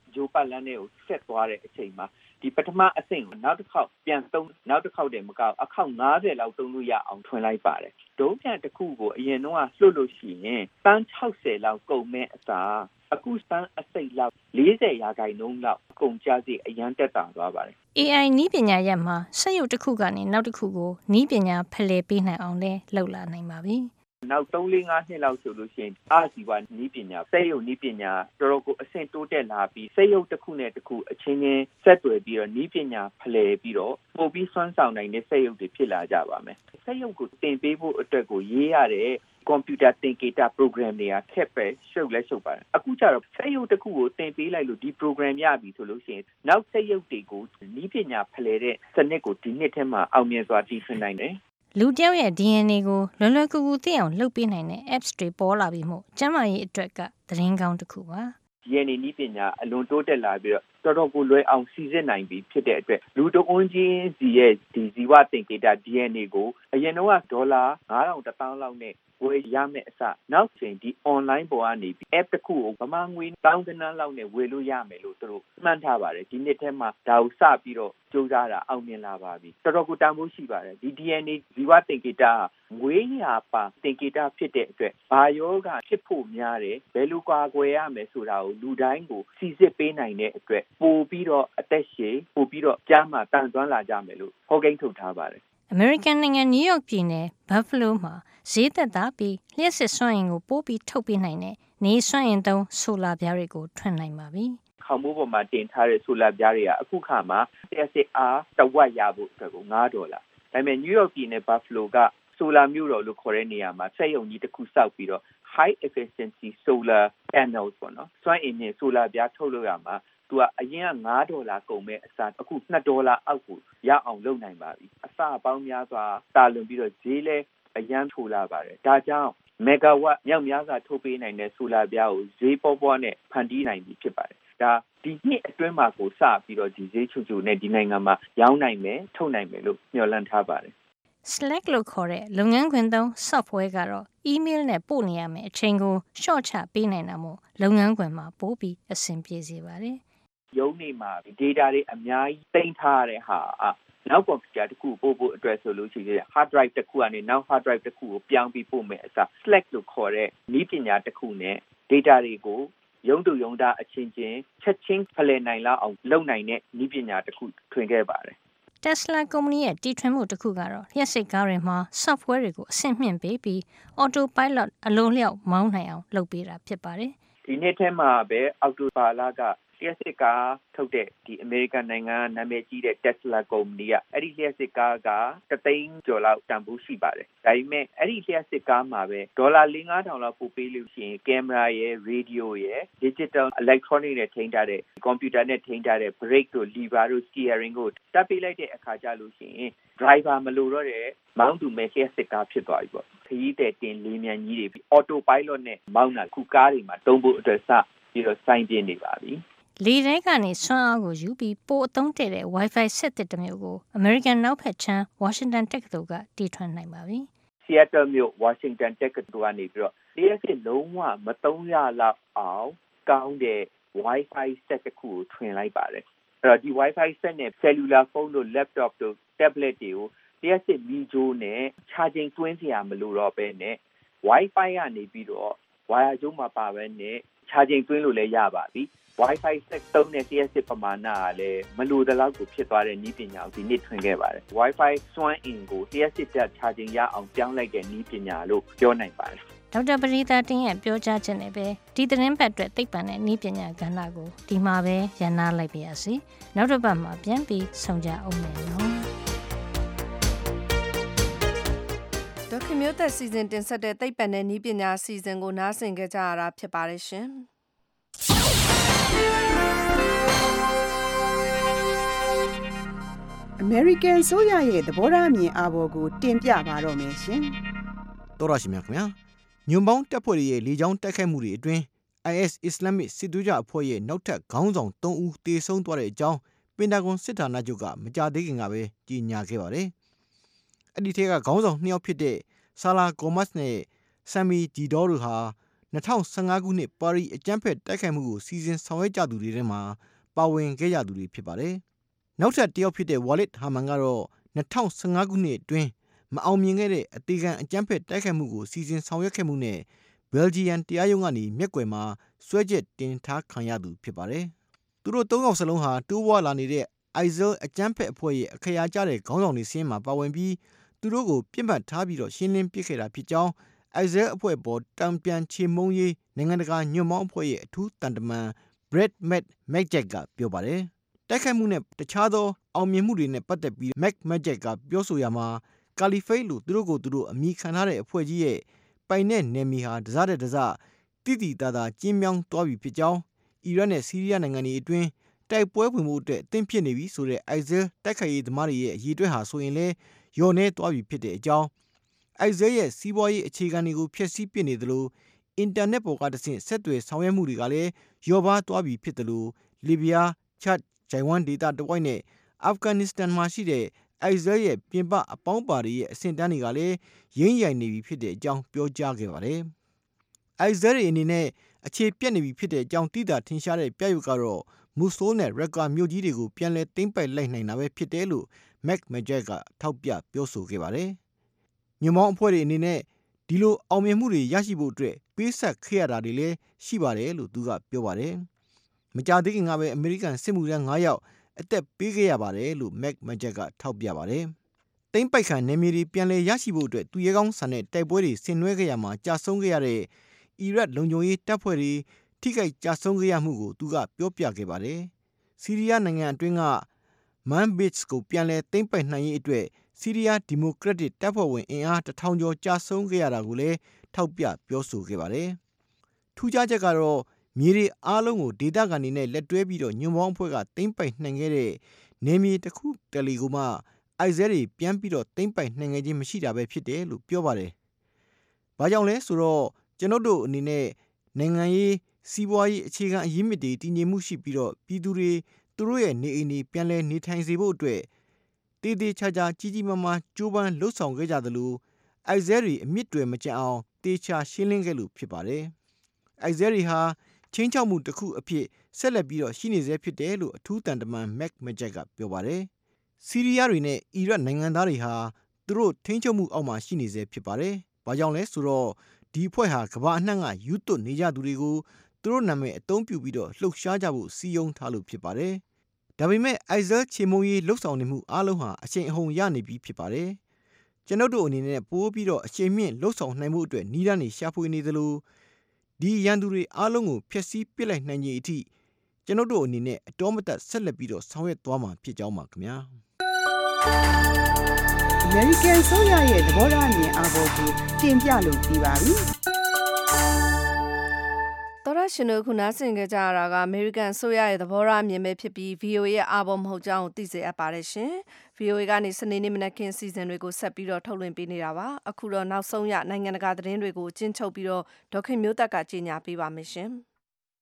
ဂျိုးပတ်လန်းတွေကိုဆက်သွားတဲ့အချိန်မှာဒီပထမအဆင့်ကိုနောက်တစ်ခေါက်ပြန်သုံးနောက်တစ်ခေါက်တည်းမကောက်အခေါက်90လောက်သုံးလို့ရအောင်ထွင်လိုက်ပါတယ်ဒုံးပြန်တစ်ခုကိုအရင်တော့လှုပ်လို့ရှိရင်တန်း60လောက်ကုန်မဲ့အစားအခုစမ်းအစိတ်လောက်40%လောက်ကုန်ကျစရိတ်အရန်တက်တာသွားပါတယ် AI နည်းပညာရပ်မှာစက်ရုပ်တစ်ခုကနေနောက်တစ်ခုကိုနည်းပညာဖလှယ်ပေးနိုင်အောင်လဲလုပ်လာနိုင်ပါပြီနောက်3-5နှစ်လောက်ဆိုလို့ရှိရင်အာဇီဝနည်းပညာစက်ရုပ်နည်းပညာတော်တော်ကိုအဆင့်တိုးတက်လာပြီးစက်ရုပ်တစ်ခုနဲ့တစ်ခုအချင်းချင်းဆက်သွယ်ပြီးတော့နည်းပညာဖလှယ်ပြီးတော့ပို့ပြီးစွမ်းဆောင်နိုင်တဲ့စက်ရုပ်တွေဖြစ်လာကြပါမယ်စက်ရုပ်ကိုသင်ပေးဖို့အတွက်ကိုရေးရတဲ့ကွန်ပျူတာသင်ကေတာ program တွေကခက်ပဲရှုပ်လဲရှုပ်ပါတယ်အခုကျတော့စက်ရုပ်တစ်ခုကိုသင်ပေးလိုက်လို့ဒီ program ရပြီဆိုလို့ရှိရင်နောက်စက်ရုပ်တွေကိုနည်းပညာဖလှယ်တဲ့စနစ်ကိုဒီနှစ်ထဲမှာအောင်မြင်စွာတည်ဆွနိုင်တယ်လူတယောက်ရဲ့ DNA ကိုလွယ်လွယ်ကူကူသိအောင်လုပ်ပေးနိုင်တဲ့ apps တွေပေါ်လာပြီးမှကျန်းမာရေးအတွက်ကသတင်းကောင်းတစ်ခုပါ DNA နည်းပညာအလွန်တိုးတက်လာပြီးတော့တော်တော်ကိုလွယ်အောင်စီစစ်နိုင်ပြီဖြစ်တဲ့အတွက်လူတအုံးချင်းစီရဲ့ဒီဇီဝသင်္ကေတ DNA ကိုအရင်တော့ဒေါ်လာ9000 လောက်နဲ့ဝယ်ရမယ်အစားနောက်ချိန်ဒီ online ပေါ်ကနေပြီး app တစ်ခုကိုဗမာငွေ1000 ကနန်းလောက်နဲ့ဝယ်လို့ရမယ်လို့သူတို့မှန်းထားပါတယ်ဒီနှစ်ထဲမှာဒါကိုစပြီးတော့စူးစမ်းတာအောင်မြင်လာပါပြီတော်တော်ကိုတန်ဖိုးရှိပါတယ်ဒီ DNA ဇီဝသင်္ကေတငွေရာပါသင်္ကေတဖြစ်တဲ့အတွက်ဘာယောဂဖြစ်ဖို့များတယ်ဘယ်လိုကွာကွယ်ရမယ်ဆိုတာကိုလူတိုင်းကိုစီစစ်ပေးနိုင်တဲ့အတွက်ပို့ပြီးတော့အသက်ရှည်ပို့ပြီးတော့ကြားမှာတန်ဆွမ်းလာကြမယ်လို့ဟောကိန်းထုတ်ထားပါတယ် American နိုင်ငံနယူးယောက်ပြည်နယ် Buffalo မှာဈေးသက်သာပြီးလျှက်စစ်စွမ်းအင်ကိုပို့ပြီးထုတ်ပေးနိုင်တဲ့နေစွမ်းအင်သုံးဆိုလာပြားတွေကိုထွင်နိုင်ပါပြီ။ခေါင်းမိုးပေါ်မှာတင်ထားတဲ့ဆိုလာပြားတွေကအခုခါမှာလျှက်စစ်အားတစ်ဝက်ရဖို့အတွက်ကို$9။ဒါပေမဲ့နယူးယောက်ပြည်နယ် Buffalo ကဆိုလာမြို့တော်လို့ခေါ်တဲ့နေရာမှာစက်ရုံကြီးတစ်ခုစောက်ပြီးတော့ high efficiency solar panels ပေါ့နော်။စွမ်းအင်နဲ့ဆိုလာပြားထုတ်လို့ရမှာသူကအရင်က$9ကုန်မဲ့အစားအခု$2အောက်ကိုရအောင်လုပ်နိုင်ပါပြီအစအပေါင်းများစွာတာလွန်ပြီးတော့ဈေးလဲအရန်ထိုးလာပါတယ်ဒါကြောင့်မဂါဝတ်မြောက်များစွာထုတ်ပေးနိုင်တဲ့ဆိုလာပြားကိုဈေးပေါပေါနဲ့ဖန်တီးနိုင်ပြီဖြစ်ပါတယ်ဒါဒီနှစ်အတွင်းမှာကိုစပြီးတော့ဒီဈေးချူချူနဲ့ဒီနိုင်ငံမှာရောင်းနိုင်မယ်ထုတ်နိုင်မယ်လို့မျှော်လင့်ထားပါတယ် Slack လို့ခေါ်တဲ့လုပ်ငန်းခွင်သုံး software ကတော့ email နဲ့ပို့နေရမယ်အချိန်ကို short ချပေးနိုင်တာမို့လုပ်ငန်းခွင်မှာပို့ပြီးအဆင်ပြေစေပါတယ်ရုံးနေမှာ data တွေအများကြီးသိမ်းထားရတဲ့ဟာနောက်ကွန်ပျူတာတစ်ခုပို့ဖို့အတွက်ဆိုလို့ရှိရင် hard drive တစ်ခုကနေနောက် hard drive တစ်ခုကိုပြောင်းပြီးပို့မယ်အစား Slack လို့ခေါ်တဲ့နည်းပညာတစ်ခုနဲ့ data တွေကိုရုံးတူရုံးသားအချင်းချင်းချက်ချင်းဖလှယ်နိုင်လောက်အောင်လုပ်နိုင်တဲ့နည်းပညာတစ်ခုထွင်ခဲ့ပါတယ် Tesla ကုမ္ပဏီရဲ့တီထွင်မှုတစ်ခုကတော့လျှက်စစ်ကားတွေမှာ software တွေကိုအဆင့်မြင့်ပေးပြီး autopilot အလိုလျောက်မောင်းနိုင်အောင်လုပ်ပေးတာဖြစ်ပါတယ်ဒီနေ့ထဲမှာပဲအော်တိုပါလာကလျှက်စစ်ကားထုတ်တဲ့ဒီအမေရိကန်နိုင်ငံနာမည်ကြီးတဲ့ Tesla ကုမ္ပဏီကအဲ့ဒီလျှက်စစ်ကားက$1,000,000ကျော်လောက်တန်ဖိုးရှိပါတယ်ဒါပေမဲ့အဲ့ဒီလျှက်စစ်ကားမှာပဲ$4,000-5,000လောက်ပို့ပေးလို့ရှိရင်ကင်မရာရယ်ရေဒီယိုရယ် digital electronic နဲ့ထိန်းထားတဲ့ကွန်ပျူတာနဲ့ထိန်းထားတဲ့ brake တို့ lever တို့ steering ကိုတပ်ပေးလိုက်တဲ့အခါကျလို့ရှိရင် driver မလိုတော့တဲ့မောင်းသူမဲ့လျှက်စစ်ကားဖြစ်သွားပြီပေါ့ခရီးတဲ့တင်လေးမြန်ကြီးတွေ autopilot နဲ့မောင်းတာခုကားတွေမှာသုံးဖို့အတွက်စပြီးတော့စိုင်းပြနေပါပြီလေထဲကနေစွမ်းအားကိုယူပြီးပိုအသုံးတည့်တဲ့ Wi-Fi ဆက်တစ်မျိုးကို American နောက်ဖက်ချမ်း Washington တက္ကသိုလ်ကတီထွင်နိုင်ပါပြီ။ Seattle မြို့ Washington တက္ကသိုလ်ကနေပြီးတော့လျှက်စစ်လုံးဝမသုံးရလောက်အောင်ကောင်းတဲ့ Wi-Fi ဆက်တစ်ခုကိုထွင်လိုက်ပါတယ်။အဲ့တော့ဒီ Wi-Fi ဆက်နဲ့ cellular phone တို့ laptop တို့ tablet တွေကိုလျှက်စစ်မီးကြိုးနဲ့ charging သွင်းစရာမလိုတော့ဘဲနဲ့ Wi-Fi ကနေပြီးတော့ wire ကြိုးမှာပါပဲနဲ့ charging သွင်းလို့လည်းရပါပြီ။ Wi-Fi ဆက်သုံးတဲ့လျှက်စစ်ပမာဏကလည်းမလိုတဲ့လောက်ကိုဖြစ်သွားတဲ့နည်းပညာကိုဒီနေ့ထွင်ခဲ့ပါတယ်။ Wi-Fi စွမ်းအင်ကိုလျှက်စစ်တက် charging ရအောင်ပြောင်းလိုက်တဲ့နည်းပညာလို့ပြောနိုင်ပါတယ်ဒေါက်တာပရိသတင်ရဲ့ပြောကြားချက်နဲ့ပဲဒီသတင်းပတ်အတွက်သိပ္ပံနဲ့နည်းပညာကဏ္ဍကိုဒီမှာပဲရန်နာလိုက်ပါရစေ။နောက်တစ်ပတ်မှာပြန်ပြီးဆုံကြအောင်မယ်နော်။ဒေါက်ခင်မျိုးသက်စီစဉ်တင်ဆက်တဲ့သိပ္ပံနဲ့နည်းပညာအစီအစဉ်ကိုနားဆင်ကြရတာဖြစ်ပါတယ်ရှင်။အမေရိကန်ဆိုရရဲ့သဘောထားအမြင်အာဘော်ကိုတင်ပြပါတော့မယ်ရှင်။တော်ရရှိမြခင်ဗျာညွန်ပေါင်းတပ်ဖွဲ့ရဲ့လေကြောင်းတိုက်ခိုက်မှုတွေအတွင်း IS အစ္စလာမစ်စစ်သွေးကြွအဖွဲ့ရဲ့နောက်ထပ်ခေါင်းဆောင်3ဦးသေဆုံးသွားတဲ့အကြောင်းပင်တာဂွန်စစ်ဌာနချုပ်ကမကြာသေးခင်ကပဲကြေညာခဲ့ပါတယ်။အဲ့ဒီထဲကခေါင်းဆောင်2ယောက်ဖြစ်တဲ့ဆာလာဂိုမတ်နဲ့ဆမ်မီဂျီဒေါတို့ဟာ 2015ခုနှစ်ပါရီအကြမ်းဖက်တိုက်ခိုက်မှုကိုစီစဉ်ဆောင်ရွက်ကြသူတွေထဲမှာပါဝင်ခဲ့ကြသူတွေဖြစ်ပါတယ်။နောက်ထပ်တစ်ယောက်ဖြစ်တဲ့ Walid Herman ကတော့2015ခုနှစ်အတွင်းမအောင်မြင်ခဲ့တဲ့အသေးခံအကြမ်းဖက်တိုက်ခိုက်မှုကိုစီစဉ်ဆောင်ရွက်ခဲ့မှုနဲ့ဘယ်လ်ဂျီယန်တရားရုံးကနေမျက်ကွယ်မှာစွဲချက်တင်ထားခံရသူဖြစ်ပါတယ်။သူတို့၃ယောက်စလုံးဟာတိုးပွားလာနေတဲ့ ISIL အကြမ်းဖက်အဖွဲ့ရဲ့အခရာကျတဲ့ခေါင်းဆောင်တွေစင်းမှာပါဝင်ပြီးသူတို့ကိုပြစ်မှတ်ထားပြီးတော့ရှင်းလင်းပစ်ခဲ့တာဖြစ်ကြောင်း ISIL အဖွဲ့ပေါ်တံပြန်ချေမှုန်းရေးနိုင်ငံတကာညွန့်ပေါင်းအဖွဲ့ရဲ့အထူးတန်တမန် Brett McMajack ကပြောပါတယ်။တိုက်ခိုက်မှုနဲ့တခြားသောအောင်မြင်မှုတွေနဲ့ပတ်သက်ပြီး McMajack ကပြောဆိုရမှာကာလီဖိတ်လို့သူတို့အမိခံထားတဲ့အဖွဲ့ကြီးရဲ့ပိုင်တဲ့နယ်မြေဟာတစားတဲ့တစားတိတိတသာကျင်းမြောင်းသွားပြီဖြစ်ကြောင်းအီရတ်နဲ့ဆီးရီးယားနိုင်ငံတွေအတွင်းတိုက်ပွဲဝင်မှုအတွက်အသင့်ဖြစ်နေပြီဆိုတဲ့ ISIL တိုက်ခိုက်ရေးသမားတွေရဲ့အရေးအတွက်ဟာဆိုရင်လည်းလျော့နေသွားပြီဖြစ်တဲ့အကြောင်း ISIL ရဲ့စီးပွားရေးအခြေခံတွေကိုဖျက်ဆီးပစ်နေသလိုအင်တာနက်ပေါ်ကတဆင့်ဆက်သွယ်ဆောင်ရွက်မှုတွေကလည်းလျော့ပါးသွားပြီဖြစ်တယ်လို့လီဘီယာချတ်ဂျိုင်ဝမ်ဒေတာတဝိုက်နဲ့အာဖဂန်နစ္စတန်မှာရှိတဲ့ ISIL ရဲ့ပြင်ပအပေါင်းပါတွေရဲ့အဆင့်တန်းတွေကလည်းရင်းရိုင်နေပြီဖြစ်တဲ့အကြောင်းပြောကြားခဲ့ပါတယ်။ ISIL ရဲ့အနေနဲ့အခြေပြတ်နေပြီဖြစ်တဲ့အကြောင်းသိတာထင်ရှားတဲ့ပြရုပ်ကတော့မူဆိုးနဲ့ရက်ကာမြို့ကြီးတွေကိုပြန်လည်သိမ်းပိုက်လိုက်နိုင်တာပဲဖြစ်တယ်လို့ McMajack ကထောက်ပြပြောဆိုခဲ့ပါတယ်။ညွန့်ပေါင်းအဖွဲ့တွေအနေနဲ့ဒီလိုအောင်မြင်မှုတွေရရှိဖို့အတွက်ပေးဆက်ခဲ့ရတာတွေလည်းရှိပါတယ်လို့သူကပြောပါတယ်။မကြာသေးခင်ကပဲအမေရိကန်စစ်မှုထမ်း9ယောက်အသက်ပေးခဲ့ရပါတယ်လို့ McMajack ကထောက်ပြပါတယ်။သိမ်းပိုက်ခံနယ်မြေတွေပြန်လည်ရရှိဖို့အတွက်သူရဲကောင်းဆန်တဲ့တိုက်ပွဲတွေဆင်နွှဲခဲ့ရမှာကြာဆုံးခဲ့ရတဲ့အီရတ်လုံခြုံရေးတပ်ဖွဲ့တွေထိခိုက်ကြာဆုံးခဲ့ရမှုကိုသူကပြောပြခဲ့ပါတယ်။ဆီးရီးယားနိုင်ငံအတွင်းကManbij ကိုပြန်လည်သိမ်းပိုက်နိုင်ရေးအတွက်ဆီးရီးယားဒီမိုကရက်တစ်တပ်ဖွဲ့ဝင်အင်အား1000ကျော်ကြာဆုံးခဲ့ရတာကိုလည်းထောက်ပြပြောဆိုခဲ့ပါတယ်။ထူးခြားချက်ကတော့မြေတွေအားလုံးကိုဒေသခံတွေနဲ့လက်တွဲပြီးတော့ညွန့်ပေါင်းအဖွဲ့ကသိမ်းပိုက်နိုင်ခဲ့တဲ့နယ်မြေတစ်ခုတလေကိုမှ ISIL တွေပြန်ပြီးတော့သိမ်းပိုက်နိုင်ခဲ့ခြင်းမရှိတာပဲဖြစ်တယ်လို့ပြောပါတယ်။ဘာကြောင့်လဲဆိုတော့ကျွန်တော်တို့အနေနဲ့နိုင်ငံရေးစီးပွားရေးအခြေခံအရင်းမြစ်တွေတည်ငြိမ်မှုရှိပြီးတော့ပြည်သူတွေသူတို့ရဲ့နေအိမ်တွေပြန်လည်နေထိုင်စေဖို့အတွက်တည်တည်ချာချာကြီးကြီးမားမားကြိုးပမ်းလှုပ်ဆောင်ခဲ့ကြသလို ISIL တွေအမြင့်တွယ်မကျန်အောင်တေချာရှင်းလင်းခဲ့လို့ဖြစ်ပါတယ်။ ISIL တွေဟာချင်းချောက်မှုတစ်ခုအဖြစ်ဆက်လက်ပြီးတော့ရှိနေစေဖြစ်တယ်လို့အထူးတန်တမန် McMajack ကပြောပါတယ်။ဆီးရီးယားတွေနဲ့အီရတ်နိုင်ငံသားတွေဟာသူတို့ထိန်းချုပ်မှုအောက်မှာရှိနေစေဖြစ်ပါတယ်။ဘာကြောင့်လဲဆိုတော့ဒီအဖွဲ့ဟာကမ္ဘာအနှံ့ကယူသွတ်နေကြသူတွေကိုသူတို့နာမည်အသုံးပြုပြီးတော့လှုပ်ရှားကြဖို့စီယုံထားလို့ဖြစ်ပါတယ်။ဒါပေမဲ့ ISIL ချေမှုန်းရေးလှုပ်ဆောင်နေမှုအားလုံးဟာအချိန်အဟုန်ရနေပြီဖြစ်ပါတယ်။ကျွန်တော်တို့အနေနဲ့ပိုးပြီးတော့အချိန်မြင့်လှုပ်ဆောင်နိုင်မှုအတွက်နည်းလမ်းတွေရှာဖွေနေသလိုဒီရန်သူတွေအားလုံးကိုဖျက်ဆီးပစ်လိုက်နိုင်ခြင်းအထိကျွန်တော်တို့အနေနဲ့အတော်မတတ်ဆက်လက်ပြီးတော့ဆောင်ရွက်သွားမှာဖြစ်ကြောင်းပါခင်ဗျာ။ American ဆိုရရဲ့သဘောထားအမြင်အားပေါ်ကိုတင်ပြလို့ပြီးပါပြီ။တော်ရရှင်တို့ခုနားဆင်ကြကြရတာကအမေရိကန်ဆိုရရဲ့သဘောထားအမြင်ပဲဖြစ်ပြီး VOA ရဲ့အားပေါ်မဟုတ်ကြောင်းသိစေအပ်ပါတယ်ရှင်။ VOA ကနေစနေနေ့မနက်ခင်းစီစဉ်တွေကိုဆက်ပြီးတော့ထုတ်လွှင့်ပေးနေတာပါ။အခုတော့နောက်ဆုံးရနိုင်ငံတကာသတင်းတွေကိုကျဉ်းချုပ်ပြီးတော့ဒေါခင်မျိုးသက်ကကြီးညာပေးပါမယ်ရှင်။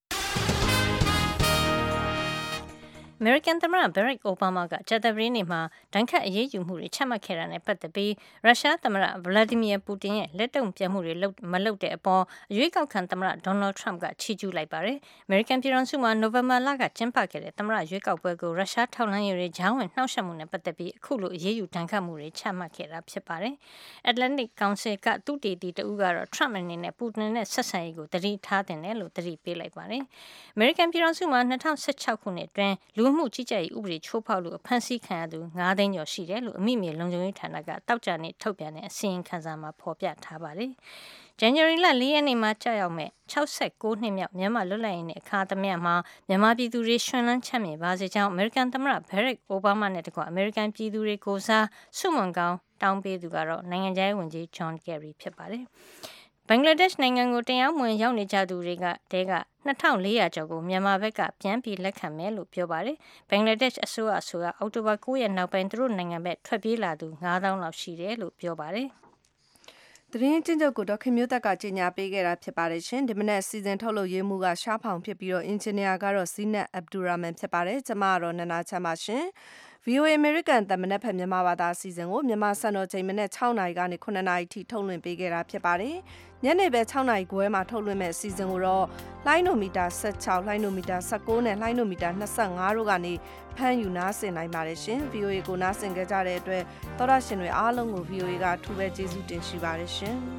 American သမ္မတ Barack Obama ကကြာသပတေးနေ့မှာဒဏ်ခတ်အရေးယူမှုတွေချမှတ်ခဲ့တာနဲ့ပတ်သက်ပြီးရုရှားသမ္မတ Vladimir Putin ရဲ့လက်တုံ့ပြန်မှုတွေမလုပ်တဲ့အပေါ်အရွေးကောက်ခံသမ္မတ Donald Trump ကချီးကျူးလိုက်ပါတယ်။ American ပြည်ထောင်စုမှာနိုဝင်ဘာလကကျင်းပခဲ့တဲ့သမ္မတရွေးကောက်ပွဲကိုရုရှားထောက်လှမ်းရေးတွေကြားဝင်နှောက်ယှက်မှုနဲ့ပတ်သက်ပြီးအခုလိုအရေးယူဒဏ်ခတ်မှုတွေချမှတ်ခဲ့တာဖြစ်ပါတယ်။ Atlantic Council ကသုတေသီတဦးကတော့ Trump အနေနဲ့ Putin နဲ့ဆက်ဆံရေးကိုသတိထားသင့်တယ်လို့သတိပေးလိုက်ပါတယ်။ American ပြည်ထောင်စုမှာ2016ခုနှစ်အတွင်းလူမှုကြီးကြပ်ရေးဥပဒေချိုးဖောက်လို့ဖမ်းဆီးခံရသူ9သိန်းကျော်ရှိတယ်လို့အမိမြေလုံခြုံရေးဌာနကတောက်ကြနေ့ထုတ်ပြန်တဲ့အစီရင်ခံစာမှာဖော်ပြထားပါတယ်။ ဇန်နဝါရီလ4ရက်နေ့မှာကြာရောက်မဲ့69နှစ်မြောက်မြန်မာလွတ်လပ်ရေးနေ့အခါသမယမှာမြန်မာပြည်သူတွေရှင်လန်းချမ်းမြေပါစေကြောင်းအမေရိကန်သမ္မတ Barack Obama နဲ့တကွအမေရိကန်ပြည်သူတွေကိုစားဆုမွန်ကောင်းတောင်းပေးသူကတော့နိုင်ငံခြားရေးဝန်ကြီး John Kerry ဖြစ်ပါတယ်။ ဘင်္ဂလားဒေ့ရှ်နိုင်ငံကိုတရားမဝင်ရောက်နေကြသူတွေက2400ကျော်ကိုမြန်မာဘက်ကပြန်ပြီးလက်ခံမယ်လို့ပြောပါတယ်။ဘင်္ဂလားဒေ့ရှ်အစိုးရအောက်တိုဘာ9ရက်နောက်ပိုင်းသူတို့နိုင်ငံဘက်ထွက်ပြေးလာသူ9000လောက်ရှိတယ်လို့ပြောပါတယ်။သတင်းကျဉ်းချုပ်ကိုဒေါခင်မျိုးသက်ကကြီးညာပေးခဲ့တာဖြစ်ပါတယ်ရှင်ဒီမနေ့စီစဉ်ထုတ်လုပ်ရေးမှုကရှားဖောင်ဖြစ်ပြီးတော့အင်ဂျင်နီယာကတော့ဇီနတ်အဗ်ဒူရာမန်ဖြစ်ပါတယ်ကျမကတော့နနာချမ်းပါရှင် VOA American တမနက်ဖက်မြန်မာဘာသာအစီအစဉ်ကိုမြန်မာစံတော်ချိန်မနေ့6နာရီကနေ9နာရီထိထုတ်လွှင့်ပေးခဲ့တာဖြစ်ပါတယ်။ညနေပဲ6နာရီခွဲမှာထုတ်လွှင့်မဲ့အစီအစဉ်ကိုတော့လိုင်းနိုမီတာ16လိုင်းနိုမီတာ19နဲ့လိုင်းနိုမီတာ25တို့ကနေဖမ်းယူနားဆင်နိုင်ပါတယ်ရှင်။ VOA ကိုနားဆင်ကြတဲ့အတွက်သောရရှင်တွေအားလုံးကို VOA ကထူးပဲကျေးဇူးတင်ရှိပါတယ်ရှင်။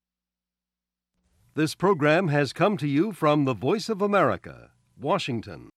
This program has come to you from the Voice of America, Washington.